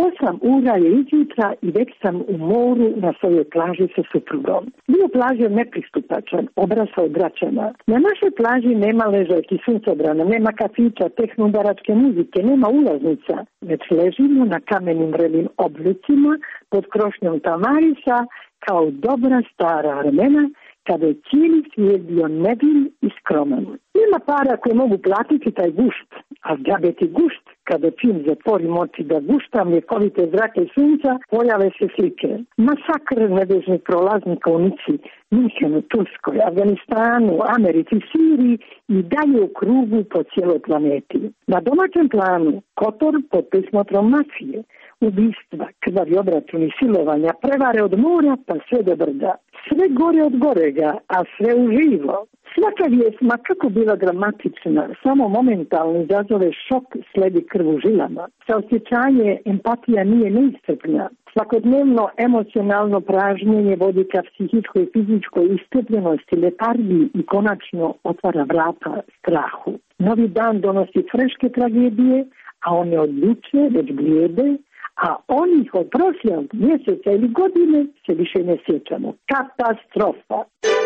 Osam ura je izjutra i već sam u moru na svojoj plaži sa suprugom. Dio plaže je nepristupačan, obrasao braćama. Na našoj plaži nema ležajki suncobrana, nema kafića, tehnobaračke muzike, nema ulaznica, već ležimo na kamenim vrelim oblicima pod krošnjom tamarisa kao dobra stara vremena, kada je cijeli svijet bio nevin i skroman. Nema para koje mogu platiti taj gušt, a džabeti gušt, kada čim zatvorim oči da guštam ljekovite zrake sunca, pojave se slike. Masakr nedežnih prolaznika u Nici, Minhenu, Turskoj, Afganistanu, Americi, Siriji i dalje u krugu po cijeloj planeti. Na domaćem planu Kotor pod prismotrom mafije, ubistva, krvavi obračuni, silovanja, prevare od mora pa sve do brda. Sve gore od gorega, a sve uživo. Svaka vijest, ma kako bila dramatična, samo momentalno izazove šok, sledi krv u žilama. Saosjećanje, empatija nije neiscrpna. Svakodnevno emocionalno pražnjenje vodi ka psihičkoj i fizičkoj iscrpljenosti, letargiji i konačno otvara vrata strahu. Novi dan donosi freške tragedije, a one od juče već blijede, a onih od prošlog mjeseca ili godine se više ne sjećamo. Katastrofa!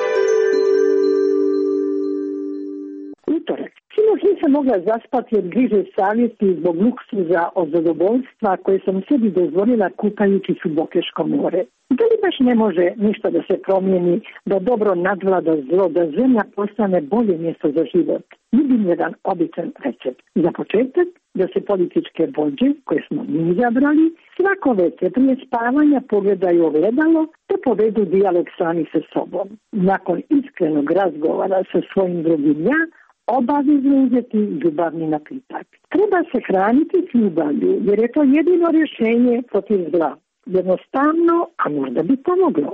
Utorak. Sinoć nisam mogla zaspati od griže savjesti zbog luksuza od zadovoljstva koje sam sebi dozvolila kupajući se u Bokeško more. Da li baš ne može ništa da se promijeni, da dobro nadvlada zlo, da zemlja postane bolje mjesto za život? Vidim jedan običan recept. Za početak, da se političke vođe, koje smo mi izabrali, svako večer prije spavanja pogledaju ogledalo te povedu dijalog sami sa sobom. Nakon iskrenog razgovora sa svojim drugim ja, obavezno uzeti ljubavni napitak. Treba se hraniti s ljubavlju, jer je to jedino rješenje protiv zla. Jednostavno, a možda bi pomoglo.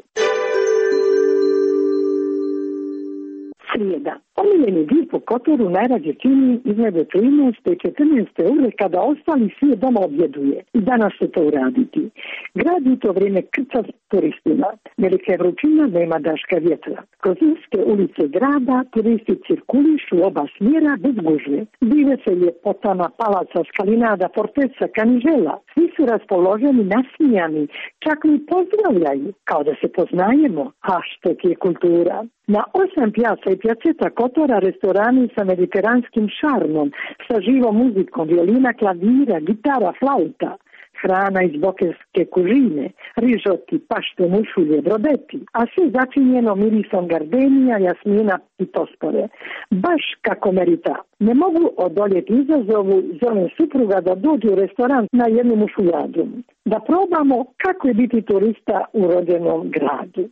Srijeda. Omiljeni dio po Kotoru najrađe čini između trinaeste i četrnaeste ure kada ostali svijet doma objeduje. I danas se to uraditi. Grad u to vrijeme krca s turistima. Velika je vrućina, nema daška vjetra. Kroz uske ulice grada turisti cirkulišu oba smjera bez gužve. Dive se ljepotama palaca, skalinada, forteca, kanižela. Svi su raspoloženi, nasmijani, čak mi pozdravljaju, kao da se poznajemo. A što je kultura? Na osam pjaca i pjaceta Kotora restorani sa mediteranskim šarmom, sa živom muzikom, violina, klavira, gitara, flauta, hrana iz bokerske kužine, rižoti, pašte, mušulje, brodeti, a sve začinjeno mirisom gardenija, jasmina i tospore. Baš kako merita. Ne mogu odoljeti izazovu, zovem supruga da dođu u restoran na jednu mušuljadu. Da probamo kako je biti turista u rođenom gradu.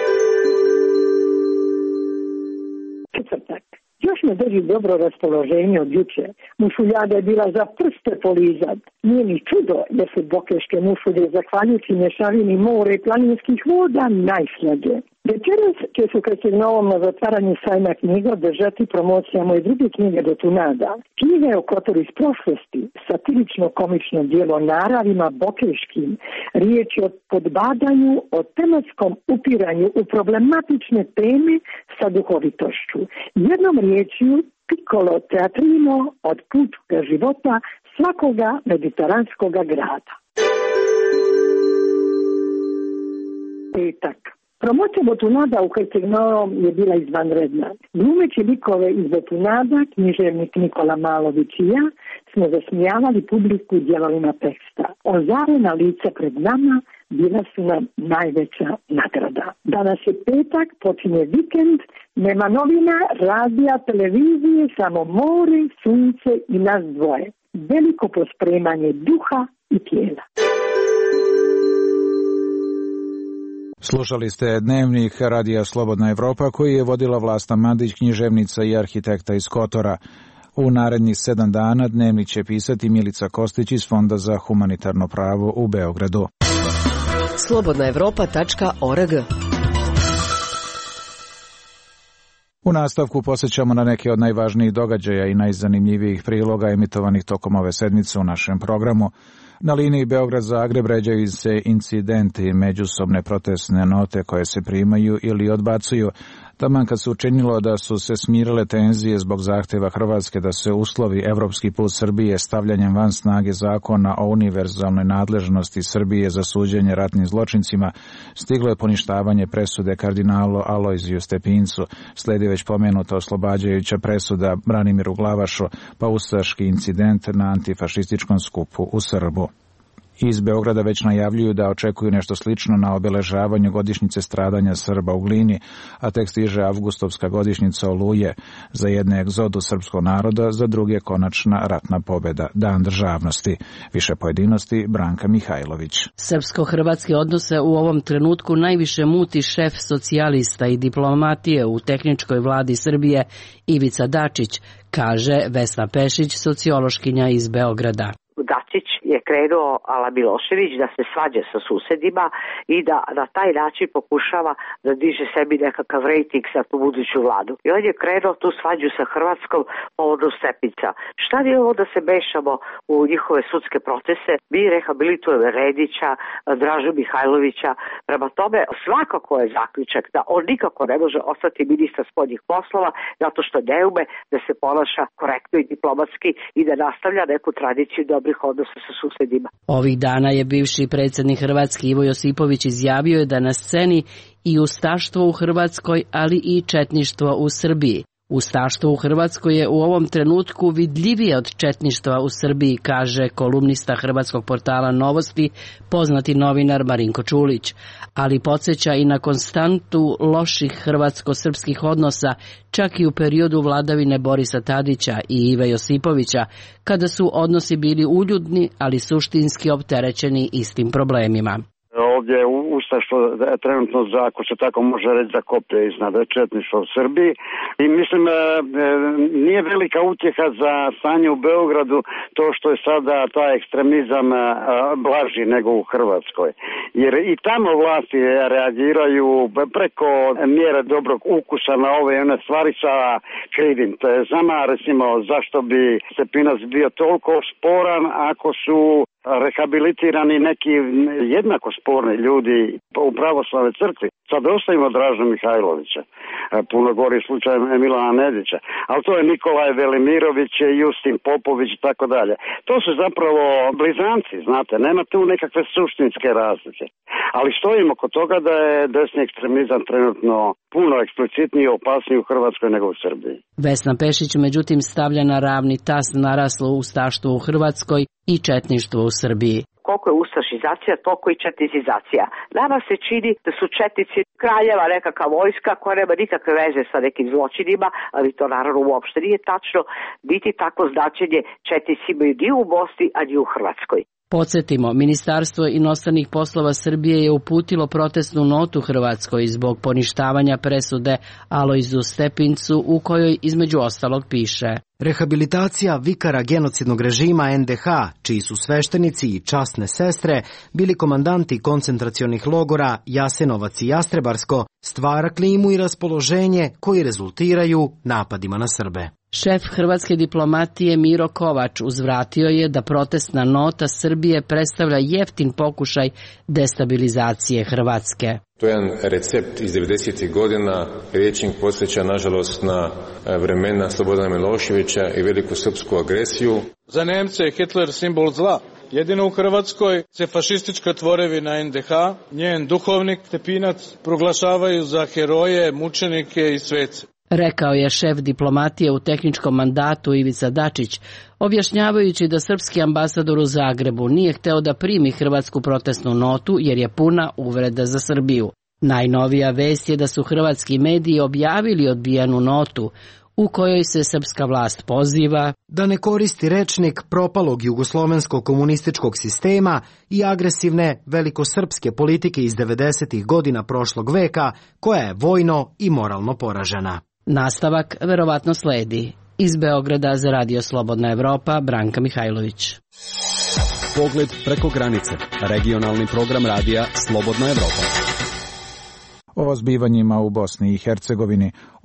Četvrtak. Još me drži dobro raspoloženje od juče. Mušuljada je bila za prste polizat. Nije ni čudo jer su bokeške mušulje zahvaljujući mješavini more i planinskih voda najslađe. Večeras će se u Krasivnovom na zatvaranju sajma knjiga držati promocija moje druge knjige do Tunada. Knjiga je o Kotoru iz prošlosti, satirično-komično djelo naravima bokeškim, riječ je o podbadanju, o tematskom upiranju u problematične teme sa duhovitošću. Jednom riječju piccolo teatrino od pučkoga života svakoga mediteranskoga grada. Petak. Promocija Botunada u Herceg-Novom je bila izvanredna. Glumeći likove iz Botunada, književnik Nikola Malović i ja, smo zasmijavali publiku dijelovima teksta. Ozarena lica pred nama bila su nam najveća nagrada. Danas je petak, počinje vikend, nema novina, radija, televizije, samo more, sunce i nas dvoje. Veliko pospremanje duha i tijela. Slušali ste dnevnik Radija Slobodna Evropa koji je vodila Vlasta Mandić, književnica i arhitekta iz Kotora. U narednih sedam dana dnevnik će pisati Milica Kostić iz Fonda za humanitarno pravo u Beogradu. slobodna evropa tačka org. U nastavku posjećamo na neke od najvažnijih događaja i najzanimljivijih priloga emitovanih tokom ove sedmice u našem programu. Na liniji Beograd-Zagreb ređaju se incidenti, međusobne protestne note koje se primaju ili odbacuju. Taman kad se učinilo da su se smirile tenzije zbog zahteva Hrvatske da se uslovi evropski put Srbije stavljanjem van snage zakona o univerzalnoj nadležnosti Srbije za suđenje ratnim zločincima, stiglo je poništavanje presude kardinalu Alojziju Stepincu, sledi već pomenuta oslobađajuća presuda Branimiru Glavašu, pa ustaški incident na antifašističkom skupu u Srbu. Iz Beograda već najavljuju da očekuju nešto slično na obeležavanju godišnjice stradanja Srba u Glini, a tek stiže avgustovska godišnjica Oluje, za jedne egzodu srpskog naroda, za druge konačna ratna pobjeda, Dan državnosti. Više pojedinosti, Branka Mihajlović. Srpsko-hrvatske odnose u ovom trenutku najviše muti šef socijalista i diplomatije u tehničkoj vladi Srbije Ivica Dačić, kaže Vesna Pešić, sociološkinja iz Beograda. Dačić je krenuo ala Milošević da se svađa sa susedima i da na taj način pokušava da diže sebi nekakav rejting za tu buduću vladu. I on je krenuo tu svađu sa Hrvatskom povodom Stepinca. Šta je ovo da se mešamo u njihove sudske procese? Mi rehabilitujemo Redića, Dražu Mihajlovića. Prema tome, svakako je zaključak da on nikako ne može ostati ministar spoljnih poslova zato što ne ume da se ponaša korektno i diplomatski i da nastavlja neku tradiciju dobrih odnosa sa susedima. Ovih dana je bivši predsjednik Hrvatske Ivo Josipović izjavio je da na sceni i ustaštvo u Hrvatskoj, ali i četništvo u Srbiji. Ustaštvo u Hrvatskoj je u ovom trenutku vidljivije od četništva u Srbiji, kaže kolumnista hrvatskog portala Novosti, poznati novinar Marinko Čulić, ali podsjeća i na konstantu loših hrvatsko-srpskih odnosa, čak i u periodu vladavine Borisa Tadića i Ive Josipovića, kada su odnosi bili uljudni, ali suštinski opterećeni istim problemima. Ovdje je ustaštvo trenutno, za, ako se tako može reći, za koplje iznad četništva u Srbiji. I mislim, nije velika utjeha za stanje u Beogradu to što je sada taj ekstremizam blaži nego u Hrvatskoj. Jer i tamo vlasti reagiraju preko mjere dobrog ukusa na ove i one stvari sa krivim. To je zama, recimo, zašto bi Stepinac bio toliko sporan ako su rehabilitirani neki jednako sporni ljudi u pravoslavnoj crkvi. Sad ostavimo Draža Mihajlovića, puno gori slučaj Milana Nedića, ali to je Nikolaj Velimirović, Justin Popović i tako dalje. To su zapravo blizanci, znate, nema tu nekakve suštinske razlike. Ali stojimo kod toga da je desni ekstremizam trenutno puno eksplicitniji i opasniji u Hrvatskoj nego u Srbiji. Vesna Pešić međutim stavlja na ravni tas naraslo ustaštvo u Hrvatskoj i četništvo u Srbiji. Koliko je ustašizacija, toliko i četnizizacija. Nama se čini da su četnici kraljeva nekakva vojska koja nema nikakve veze sa nekim zločinima, ali to naravno uopšte nije tačno, niti tako značenje četnici imaju ni u Bosni, a ni u Hrvatskoj. Podsjetimo, Ministarstvo inostranih poslova Srbije je uputilo protestnu notu Hrvatskoj zbog poništavanja presude Alojzu Stepincu u kojoj između ostalog piše: rehabilitacija vikara genocidnog režima en de ha, čiji su sveštenici i časne sestre bili komandanti koncentracionih logora Jasenovac i Jastrebarsko, stvara klimu i raspoloženje koji rezultiraju napadima na Srbe. Šef hrvatske diplomatije Miro Kovač uzvratio je da protestna nota Srbije predstavlja jeftin pokušaj destabilizacije Hrvatske. To je jedan recept iz devedesetih godina, rječnik podsjeća nažalost na vremena Slobodana Miloševića i veliku srpsku agresiju. Za Nemce je Hitler simbol zla. Jedino u Hrvatskoj se fašistička tvorevina en de ha, njen duhovnik Stepinac, proglašavaju za heroje, mučenike i svece. Rekao je šef diplomatije u tehničkom mandatu Ivica Dačić, objašnjavajući da srpski ambasador u Zagrebu nije hteo da primi hrvatsku protestnu notu jer je puna uvreda za Srbiju. Najnovija vest je da su hrvatski mediji objavili odbijenu notu u kojoj se srpska vlast poziva da ne koristi rečnik propalog jugoslovenskog komunističkog sistema i agresivne velikosrpske politike iz devedesetih godina prošlog veka, koja je vojno i moralno poražena. Nastavak verovatno sledi. Iz Beograda za Radio Slobodna Evropa, Branka Mihajlović. Pogled preko granice. Regionalni program radija Slobodna Evropa. O zbivanjima u Bosni i Hercegovini.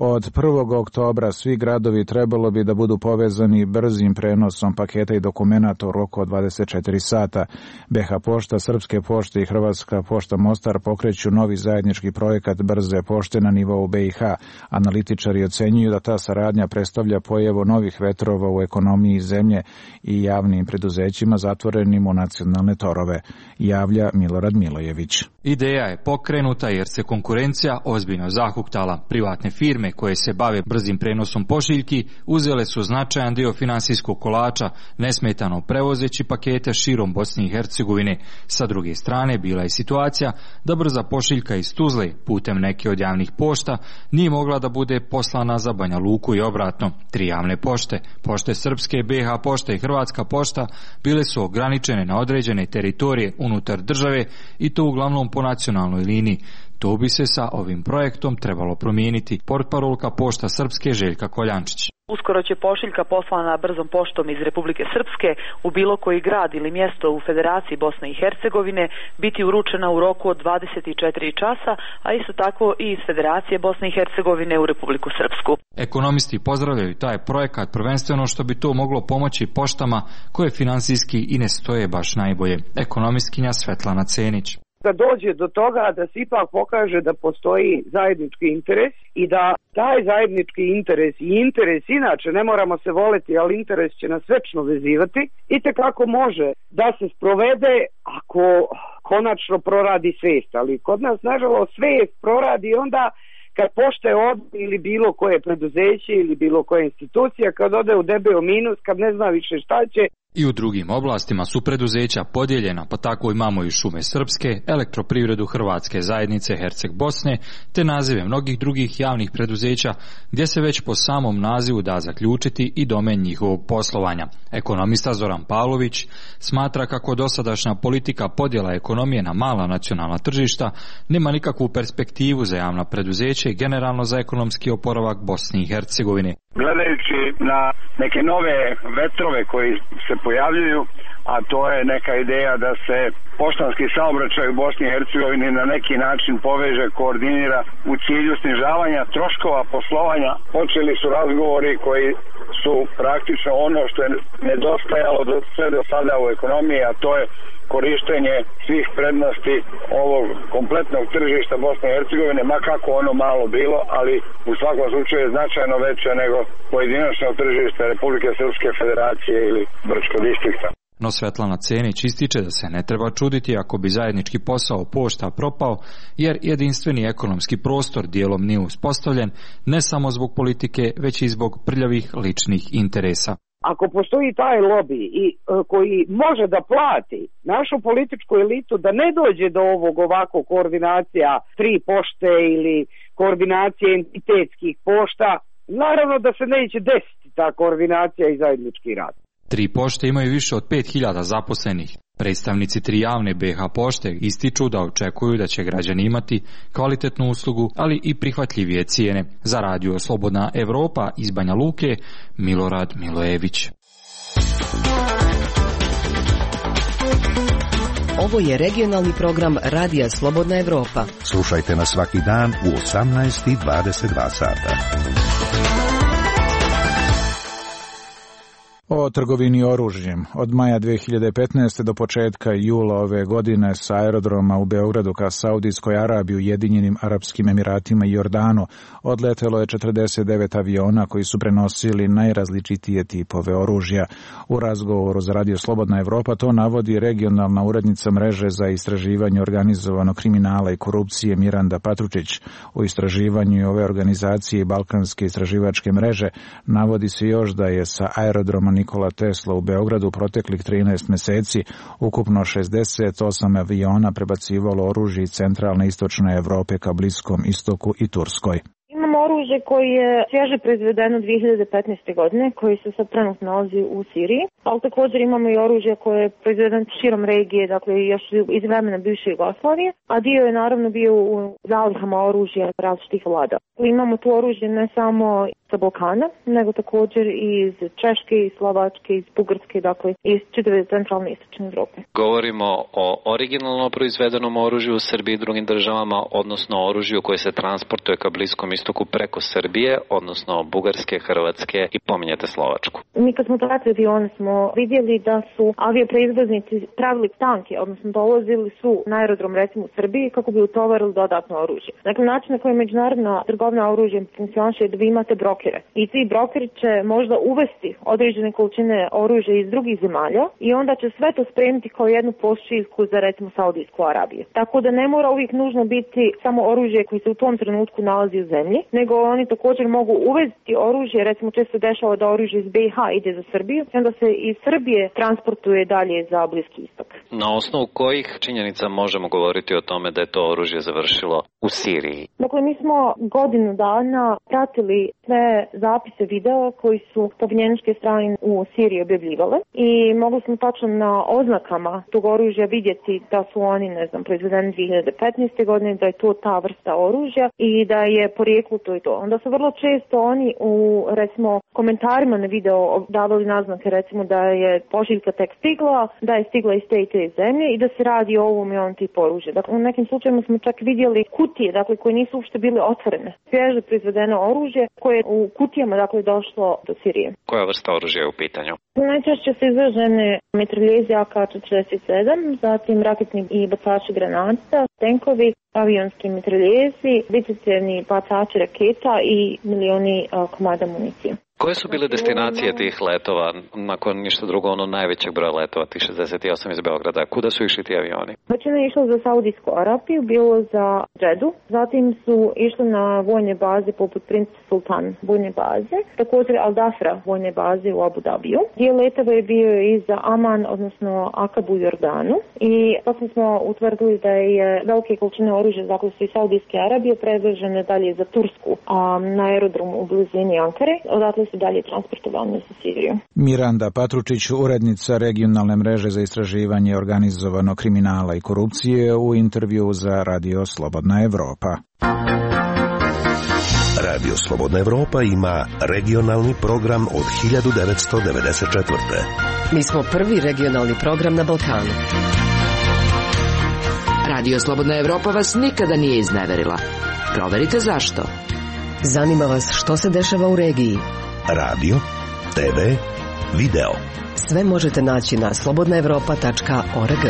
Od prvog oktobra svi gradovi trebalo bi da budu povezani brzim prenosom paketa i dokumenata u roku od dvadeset četiri sata. B H Pošta, Srpske pošte i Hrvatska pošta Mostar pokreću novi zajednički projekat brze pošte na nivou B i H. Analitičari ocenjuju da ta saradnja predstavlja pojavu novih vetrova u ekonomiji zemlje i javnim preduzećima zatvorenim u nacionalne torove, javlja Milorad Milojević. Ideja je pokrenuta jer se konkurencija ozbiljno zahuktala. Privatne firme koje se bave brzim prenosom pošiljki uzele su značajan dio finansijskog kolača, nesmetano prevozeći pakete širom Bosne i Hercegovine. Sa druge strane, bila je situacija da brza pošiljka iz Tuzle putem neke od javnih pošta nije mogla da bude poslana za Banja Luku i obratno. Tri javne pošte, pošte Srpske, B H Pošta i Hrvatska pošta, bile su ograničene na određene teritorije unutar države i to uglavnom po nacionalnoj liniji. To bi se sa ovim projektom trebalo promijeniti, portparolka Pošta Srpske Željka Koljančić. Uskoro će pošiljka poslana brzom poštom iz Republike Srpske u bilo koji grad ili mjesto u Federaciji Bosne i Hercegovine biti uručena u roku od dvadeset četiri časa, a isto tako i iz Federacije Bosne i Hercegovine u Republiku Srpsku. Ekonomisti pozdravljaju taj projekat prvenstveno što bi to moglo pomoći poštama koje finansijski i ne stoje baš najbolje. Ekonomistkinja Svetlana Cenić. Da dođe do toga da se ipak pokaže da postoji zajednički interes i da taj zajednički interes i interes inače, ne moramo se voleti, ali interes će nas večno vezivati, itekako može da se sprovede ako konačno proradi svijest. Ali kod nas, nažalost, svijest proradi onda kad pošte od ili bilo koje preduzeće ili bilo koja institucija, kad ode u debeo minus, kad ne zna više šta će. I u drugim oblastima su preduzeća podijeljena, pa tako imamo i Šume Srpske, Elektroprivredu Hrvatske zajednice Herceg Bosne, te nazive mnogih drugih javnih preduzeća, gdje se već po samom nazivu da zaključiti i domen njihovog poslovanja. Ekonomista Zoran Pavlović smatra kako dosadašnja politika podjela ekonomije na mala nacionalna tržišta nema nikakvu perspektivu za javna preduzeća i generalno za ekonomski oporavak Bosne i Hercegovine. Gledajući na neke nove vetrove koji se pojavljuju, a to je neka ideja da se poštanski saobraćaj u Bosni i Hercegovini na neki način poveže, koordinira u cilju snižavanja troškova poslovanja. Počeli su razgovori koji su praktično ono što je nedostajalo do, sve do sada u ekonomiji, a to je korištenje svih prednosti ovog kompletnog tržišta Bosne i Hercegovine, ma kako ono malo bilo, ali u svakom slučaju je značajno veće nego pojedinačno tržište Republike Srpske Federacije ili Brčkog distrikta. No Svetlana Cenić ističe da se ne treba čuditi ako bi zajednički posao pošta propao, jer jedinstveni ekonomski prostor dijelom nije uspostavljen ne samo zbog politike, već i zbog prljavih ličnih interesa. Ako postoji taj lobby i e, koji može da plati našu političku elitu da ne dođe do ovog ovako koordinacija tri pošte ili koordinacije entitetskih pošta, naravno da se neće desiti ta koordinacija i zajednički rad. Tri pošte imaju više od pet hiljada zaposlenih. Predstavnici tri javne B H pošte ističu da očekuju da će građani imati kvalitetnu uslugu, ali i prihvatljivije cijene. Za radio Slobodna Evropa iz Banja Luke, Milorad Milojević. Ovo je regionalni program Radija Slobodna Evropa. Slušajte nas svaki dan u osamnaest i dvadeset dva sata. O trgovini oružjem. Od maja dve hiljade petnaeste. do početka jula ove godine sa aerodroma u Beogradu ka Saudijskoj Arabiji, Ujedinjenim Arapskim Emiratima i Jordanu odletelo je četrdeset devet aviona koji su prenosili najrazličitije tipove oružja. U razgovoru za Radio Slobodna Evropa to navodi regionalna urednica mreže za istraživanje organizovanog kriminala i korupcije Miranda Patručić. U istraživanju ove organizacije i Balkanske istraživačke mreže navodi se još da je sa aerodroma Nikola Tesla u Beogradu proteklih trinaest mjeseci ukupno šezdeset osam aviona prebacivalo oružje iz centralne i istočne Evrope ka Bliskom istoku i Turskoj. Imamo oružje koje je svježe proizvedeno dvije hiljade petnaeste. godine, koji se sad trenutno nalazi u Siriji, ali također imamo i oružje koje je proizvedeno širom regije, dakle još iz vremena bivše Jugoslavije, a dio je naravno bio u zalihama oružja različitih vlada. Imamo tu oružje ne samo sa Balkana, nego također i iz Češke, iz Slovačke, iz Bugarske, dakle iz čitave centralne i istočne Evrope. Govorimo o originalno proizvedenom oružju u Srbiji i drugim državama, odnosno oružju koje se transportuje ka Bliskom istoku preko oko Srbije, odnosno Bugarske, Hrvatske i pominjete Slovačku. Mi kad smo pratili avione smo vidjeli da su aviopreizvoznici pravili stanke, odnosno dolazili su na aerodrom recimo u Srbiji kako bi utovarili dodatno oružje. Dakle, način na koji je međunarodna trgovina oružjem funkcioniše je da vi imate brokere. I ti brokeri će možda uvesti određene količine oružja iz drugih zemalja i onda će sve to spremiti kao jednu pošiljku za recimo Saudijsku Arabiju. Tako da ne mora uvijek nužno biti samo oružje koji se u tom trenutku nalazi u zemlji, nego oni također mogu uvesti oružje, recimo često dešava da oružje iz B i H ide za Srbiju i onda se iz Srbije transportuje dalje za Bliski istok. Na osnovu kojih činjenica možemo govoriti o tome da je to oružje završilo u Siriji? Dakle, mi smo godinu dana pratili sve zapise videa koji su pobunjeničke strane u Siriji objavljivale i mogli smo tačno na oznakama tog oružja vidjeti da su oni, ne znam, proizvedeni dvije hiljade petnaeste. godine, da je to ta vrsta oružja i da je porijeklo to i to. Onda su vrlo često oni u, recimo, komentarima na video davali naznake, recimo, da je pošiljka tek stigla, da je stigla iz te i te zemlje i da se radi o ovom i ovom tipu oružja. Dakle, u nekim slučajima smo čak vidjeli kutije, dakle, koje nisu uopšte bile otvorene. Svježe proizvedeno oružje koje je u kutijama, dakle, došlo do Sirije. Koja vrsta oružja je u pitanju? Najčešće su izražene mitraljezi A K četrdeset sedam, zatim raketni i bacači granata, tenkovi, avionski mitraljezi, bicicleni bacači raketa i milioni a, komada municije. Koje su bile destinacije tih letova, nakon ništa drugo, ono najvećeg broja letova, tih šezdeset osam iz Beograda? Kuda su išli ti avioni? Većina je išla za Saudijsku Arabiju, bilo za Džedu, zatim su išli na vojne baze poput Prince Sultan vojne baze, također Al Dafra vojne baze u Abu Dhabiju. Dio letova je bio i za Aman, odnosno Akabu u Jordanu i potom smo utvrdili da je velike količine oružja, dakle su iz Saudijske Arabije, prevežene dalje za Tursku, a na aerodromu u blizini Ankare, odatle su dalje transportovane za Siriju. Miranda Patručić, urednica regionalne mreže za istraživanje organizovanog kriminala i korupcije, u intervju za Radio Slobodna Evropa. Radio Slobodna Evropa ima regionalni program od hiljadu devetsto devedeset četvrte. Mi smo prvi regionalni program na Balkanu. Radio Slobodna Evropa vas nikada nije izneverila. Proverite zašto. Zanima vas što se dešava u regiji. Radio, te ve, video. Sve možete naći na slobodna evropa tačka org.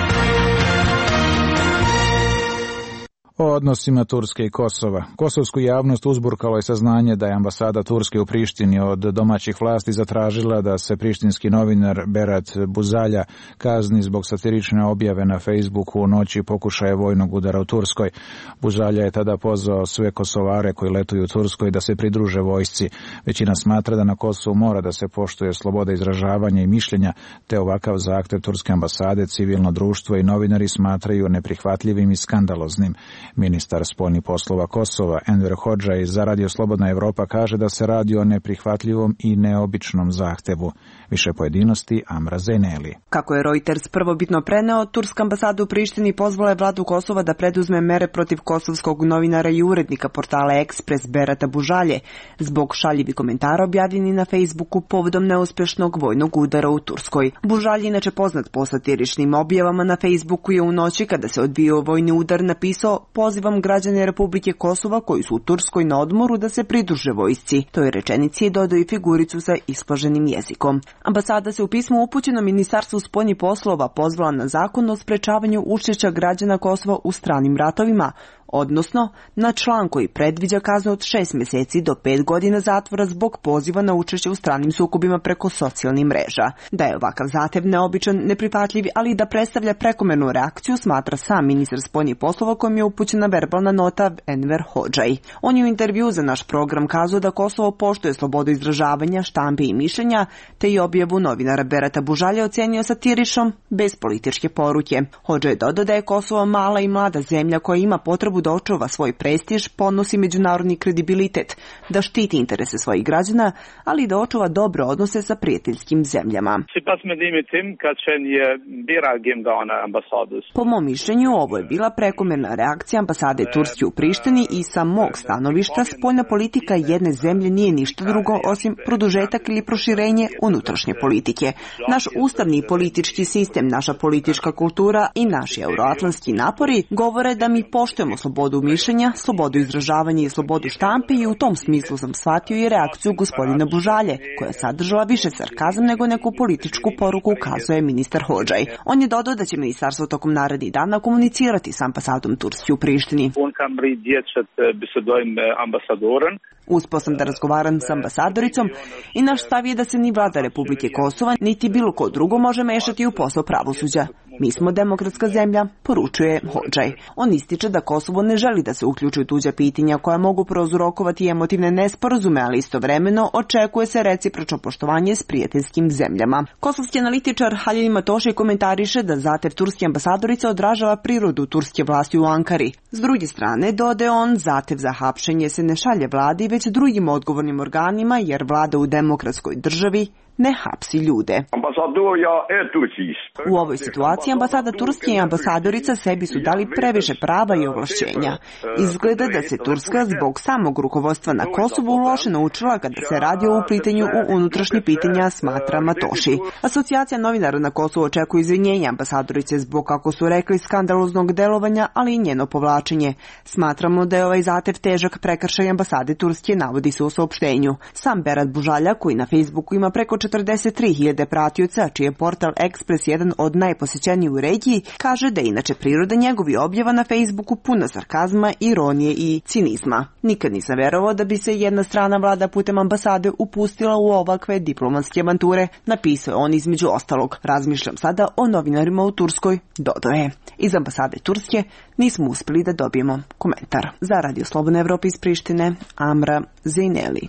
O odnosima Turske i Kosova. Kosovsku javnost uzburkalo je saznanje da je ambasada Turske u Prištini od domaćih vlasti zatražila da se prištinski novinar Berat Buzalja kazni zbog satirične objave na Facebooku u noći pokušaja vojnog udara u Turskoj. Buzalja je tada pozvao sve Kosovare koji letuju u Turskoj da se pridruže vojsci. Većina smatra da na Kosovu mora da se poštuje sloboda izražavanja i mišljenja, te ovakav zahtev Turske ambasade, civilno društvo i novinari smatraju neprihvatljivim i skandaloznim. Ministar spoljnih poslova Kosova Enver Hodžaj za Radio Slobodna Evropa kaže da se radi o neprihvatljivom i neobičnom zahtevu. Više pojedinosti Amra Zejneli. Kako je Reuters prvobitno preneo, turska ambasada u Prištini pozvala je vladu Kosova da preduzme mere protiv kosovskog novinara i urednika portala Ekspres Berata Bužalje zbog šaljivi komentara objavljeni na Facebooku povodom neuspešnog vojnog udara u Turskoj. Bužalje, inače poznat po satiričnim objavama na Facebooku, je u noći kada se odbio vojni udar napisao: pozivam građane Republike Kosova koji su u Turskoj na odmoru da se pridruže vojsci. Toj rečenici je dodao i figuricu sa isplaženim jezikom. Ambasada se u pismu upućeno Ministarstvu spoljnih poslova pozvala na zakon o sprečavanju učešća građana Kosova u stranim ratovima, odnosno na član koji predviđa kaznu od šest mjeseci do pet godina zatvora zbog poziva na učešće u stranim sukobima preko socijalnih mreža. Da je ovakav zahtev neobičan, neprihvatljiv, ali i da predstavlja prekomernu reakciju, smatra sam ministar spoljnih poslova kojem je upućena verbalna nota Enver Hodžaj. On je u intervju za naš program kazao da Kosovo poštuje slobodu izražavanja, štampe i mišljenja, te i objavu novinara Berata Bužalja ocenio satiričnom, bez političke poruke. Hodžaj dodao da je Kosovo mala i mlada zemlja koja ima potrebu da očuva svoj prestiž, ponosi međunarodni kredibilitet, da štiti interese svojih građana, ali i da očuva dobre odnose sa prijateljskim zemljama. Po mom mišljenju, ovo je bila prekomerna reakcija ambasade Turske u Prištini i sa mog stanovišta spoljna politika jedne zemlje nije ništa drugo osim produžetak ili proširenje unutrašnje politike. Naš ustavni i politički sistem, naša politička kultura i naši euroatlantski napori govore da mi poštujemo slobodu slobodu mišljenja, slobodu izražavanja i slobodu štampe i u tom smislu sam shvatio i reakciju gospodina Bužalje, koja je sadržala više sarkazam nego neku političku poruku, ukazuje ministar Hodžaj. On je dodao da će ministarstvo tokom narednih dana komunicirati s ambasadom Turske u Prištini. Uspeo sam da razgovaram s ambasadoricom i naš stav je da se ni vlada Republike Kosova niti bilo ko drugo može mešati u posao pravosuđa. Mi smo demokratska zemlja, poručuje Hodžaj. On ističe da Kosovo ne želi da se uključuju tuđa pitanja koja mogu prouzrokovati emotivne nesporazume, ali istovremeno očekuje se recipročno poštovanje s prijateljskim zemljama. Kosovski analitičar Halil Matoši komentariše da zahtev turske ambasadorice odražava prirodu turske vlasti u Ankari. S druge strane, dodaje on, zahtev za hapšenje se ne šalje vladi već drugim odgovornim organima jer vlada u demokratskoj državi ne hapsi ljude. U ovoj situaciji ambasada Turske i ambasadorica sebi su dali previše prava i ovlašćenja. Izgleda da se Turska zbog samog rukovodstva na Kosovu loše naučila kada se radi o uplitanju u unutrašnje pitanja, smatra Matoši. Asocijacija novinara na Kosovu očekuje izvinjenje ambasadorice zbog, kako su rekli, skandaloznog delovanja, ali i njeno povlačenje. Smatramo da je ovaj zahtev težak prekršaj ambasade Turske, navodi se u saopštenju. Sam Berat Bužalja, koji na Facebooku ima preko četrdeset tri hiljade pratioca, čiji je portal Ekspres jedan od najposećenijih u regiji, kaže da je inače priroda njegovi objava na Facebooku puna sarkazma, ironije i cinizma. Nikad nisam verovao da bi se jedna strana vlada putem ambasade upustila u ovakve diplomatske avanture, napisao je on između ostalog. Razmišljam sada o novinarima u Turskoj, dodao je. Iz ambasade Turske nismo uspeli da dobijemo komentar. Za Radio Slobodna Evropa iz Prištine, Amra Zejneli.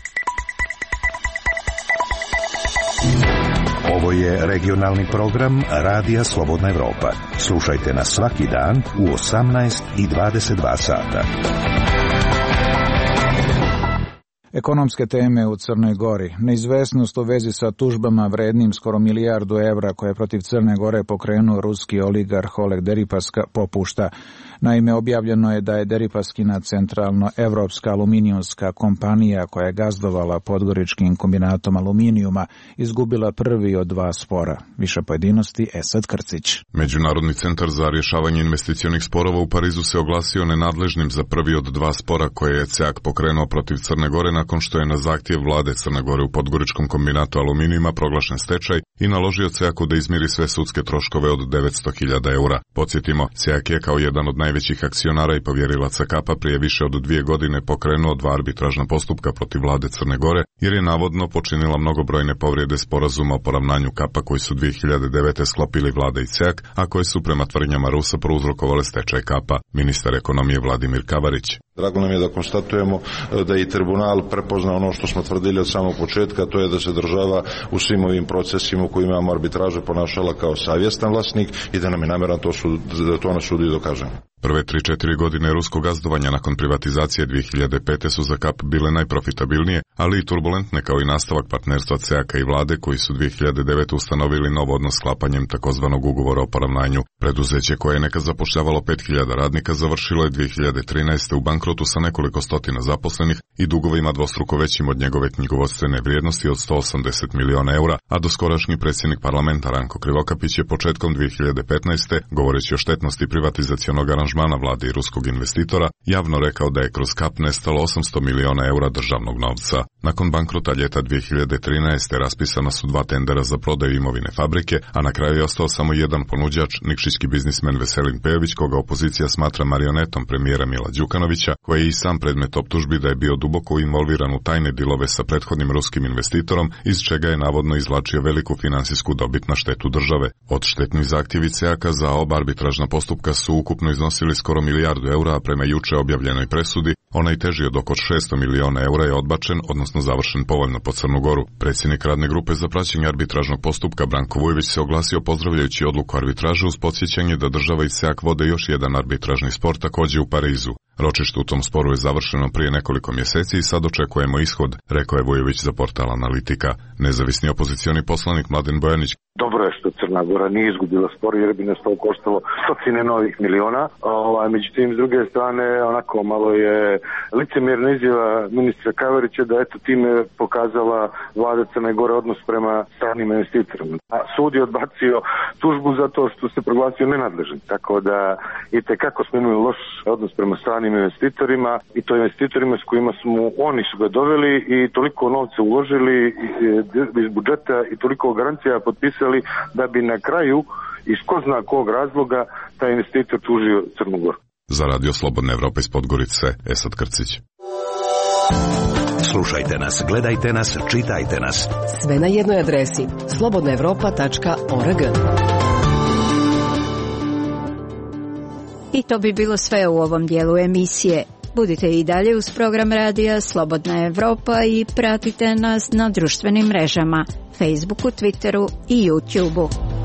Ovo je regionalni program Radija Slobodna Evropa. Slušajte nas svaki dan u osamnaest i dvadeset dva sata. Ekonomske teme u Crnoj Gori. Neizvesnost u vezi sa tužbama vrednim skoro milijardu evra koje je protiv Crne Gore pokrenuo ruski oligarh Oleg Deripaska popušta. Naime, objavljeno je da je Deripaskina centralno-evropska aluminijumska kompanija koja je gazdovala podgoričkim kombinatom aluminijuma izgubila prvi od dva spora. Više pojedinosti Esad Krcić. Međunarodni centar za rješavanje investicionih sporova u Parizu se oglasio nenadležnim za prvi od dva spora koje je C E A K pokrenuo protiv Crne Gore nakon što je na zahtjev vlade Crne Gore u podgoričkom kombinatu aluminijuma proglašen stečaj i naložio C E A K-u da izmiri sve sudske troškove od devetsto hiljada eura. Podsjetimo, C E A K je kao jedan od najvećih akcionara i povjerilaca Kapa prije više od dvije godine pokrenuo dva arbitražna postupka protiv vlade Crne Gore jer je navodno počinila mnogobrojne povrede sporazuma o poravnanju Kapa koji su dvije hiljade devete sklopili vlada i C E A K, a koje su prema tvrdnjama Rusa prouzrokovale stečaj Kapa. Ministar ekonomije Vladimir Kavarić. Drago nam je da konstatujemo da je tribunal prepoznao ono što smo tvrdili od samog početka, to je da se država u svim ovim procesima u kojima imamo arbitraže ponašala kao savjestan vlasnik i da nam je namjeran to, sud, da to na sudu i dokažemo. Prve tri četiri godine ruskog gazdovanja nakon privatizacije dvije hiljade pete su za Kap bile najprofitabilnije, ali i turbulentne kao i nastavak partnerstva C E A K-a i vlade koji su dvije hiljade devete ustanovili nov odnos sklapanjem takozvanog ugovora o poravnanju. Preduzeće koje je nekad zapošljavalo pet hiljada radnika završilo je dvije hiljade trinaeste u bankrotu sa nekoliko stotina zaposlenih i dugovima dvostruko većim od njegove knjigovodstvene vrijednosti od sto osamdeset miliona eura, a doskorašnji predsjednik parlamenta Ranko Krivokapić je početkom dvije hiljade petnaeste, govoreći o štetnosti privatizacionog aranžmana vlade i ruskog investitora, javno rekao da je kroz Kap nestalo osamsto miliona eura državnog novca. Nakon bankrota ljeta dvije hiljade trinaeste raspisana su dva tendera za prodaju imovine fabrike, a na kraju je ostao samo jedan ponuđač, nikšićki biznismen Veselin Pejović, koga opozicija smatra marionetom premijera Mila Đukanovića, koji je i sam predmet optužbi da je bio duboko involviran u tajne dilove sa prethodnim ruskim investitorom, iz čega je navodno izvlačio veliku finansijsku dobit na štetu države. Odštetni zahtjevi C E A K-a za oba arbitražna postupka su ukupno iznosili skoro milijardu eura, a prema juče objavljenoj presudi, onaj teži od oko šesto miliona eura je odbačen, odnosno završen povoljno po Crnu Goru. Predsjednik radne grupe za praćenje arbitražnog postupka Branko Vujović se oglasio pozdravljajući odluku arbitraže uz podsjećanje da država i C E A K vode još jedan arbitražni spor također u Parizu. Ročište u tom sporu je završeno prije nekoliko mjeseci i sad očekujemo ishod, rekao je Vujović za portal Analitika. Nezavisni opozicioni poslanik Mladen Bojanić. Dobro je što Crna Gora nije izgubila spor jer bi nas to koštalo stotine novih miliona. Ovaj, međutim, s druge strane, onako malo je licemjerna izjava ministra Kaverića da eto time pokazala vlada Crne Gore odnos prema stranim investitorima. A sud je odbacio tužbu zato što se proglasio nenadležan. Tako da i tekako smo imali loš odnos prema stranim investitorima i to investitorima s kojima smo, oni su ga doveli i toliko novca uložili iz budžeta i toliko garancija potpisali da bi na kraju iz ko zna kog razloga taj investitor tužio Crnu Goru. Za Radio Slobodna Evropa iz Podgorice, Esad Krcić. Slušajte nas, gledajte nas, čitajte nas. Sve na jednoj adresi slobodna evropa tačka org. I to bi bilo sve u ovom dijelu emisije. Budite i dalje uz program radija Slobodna Evropa i pratite nas na društvenim mrežama, Facebooku, Twitteru i YouTubeu.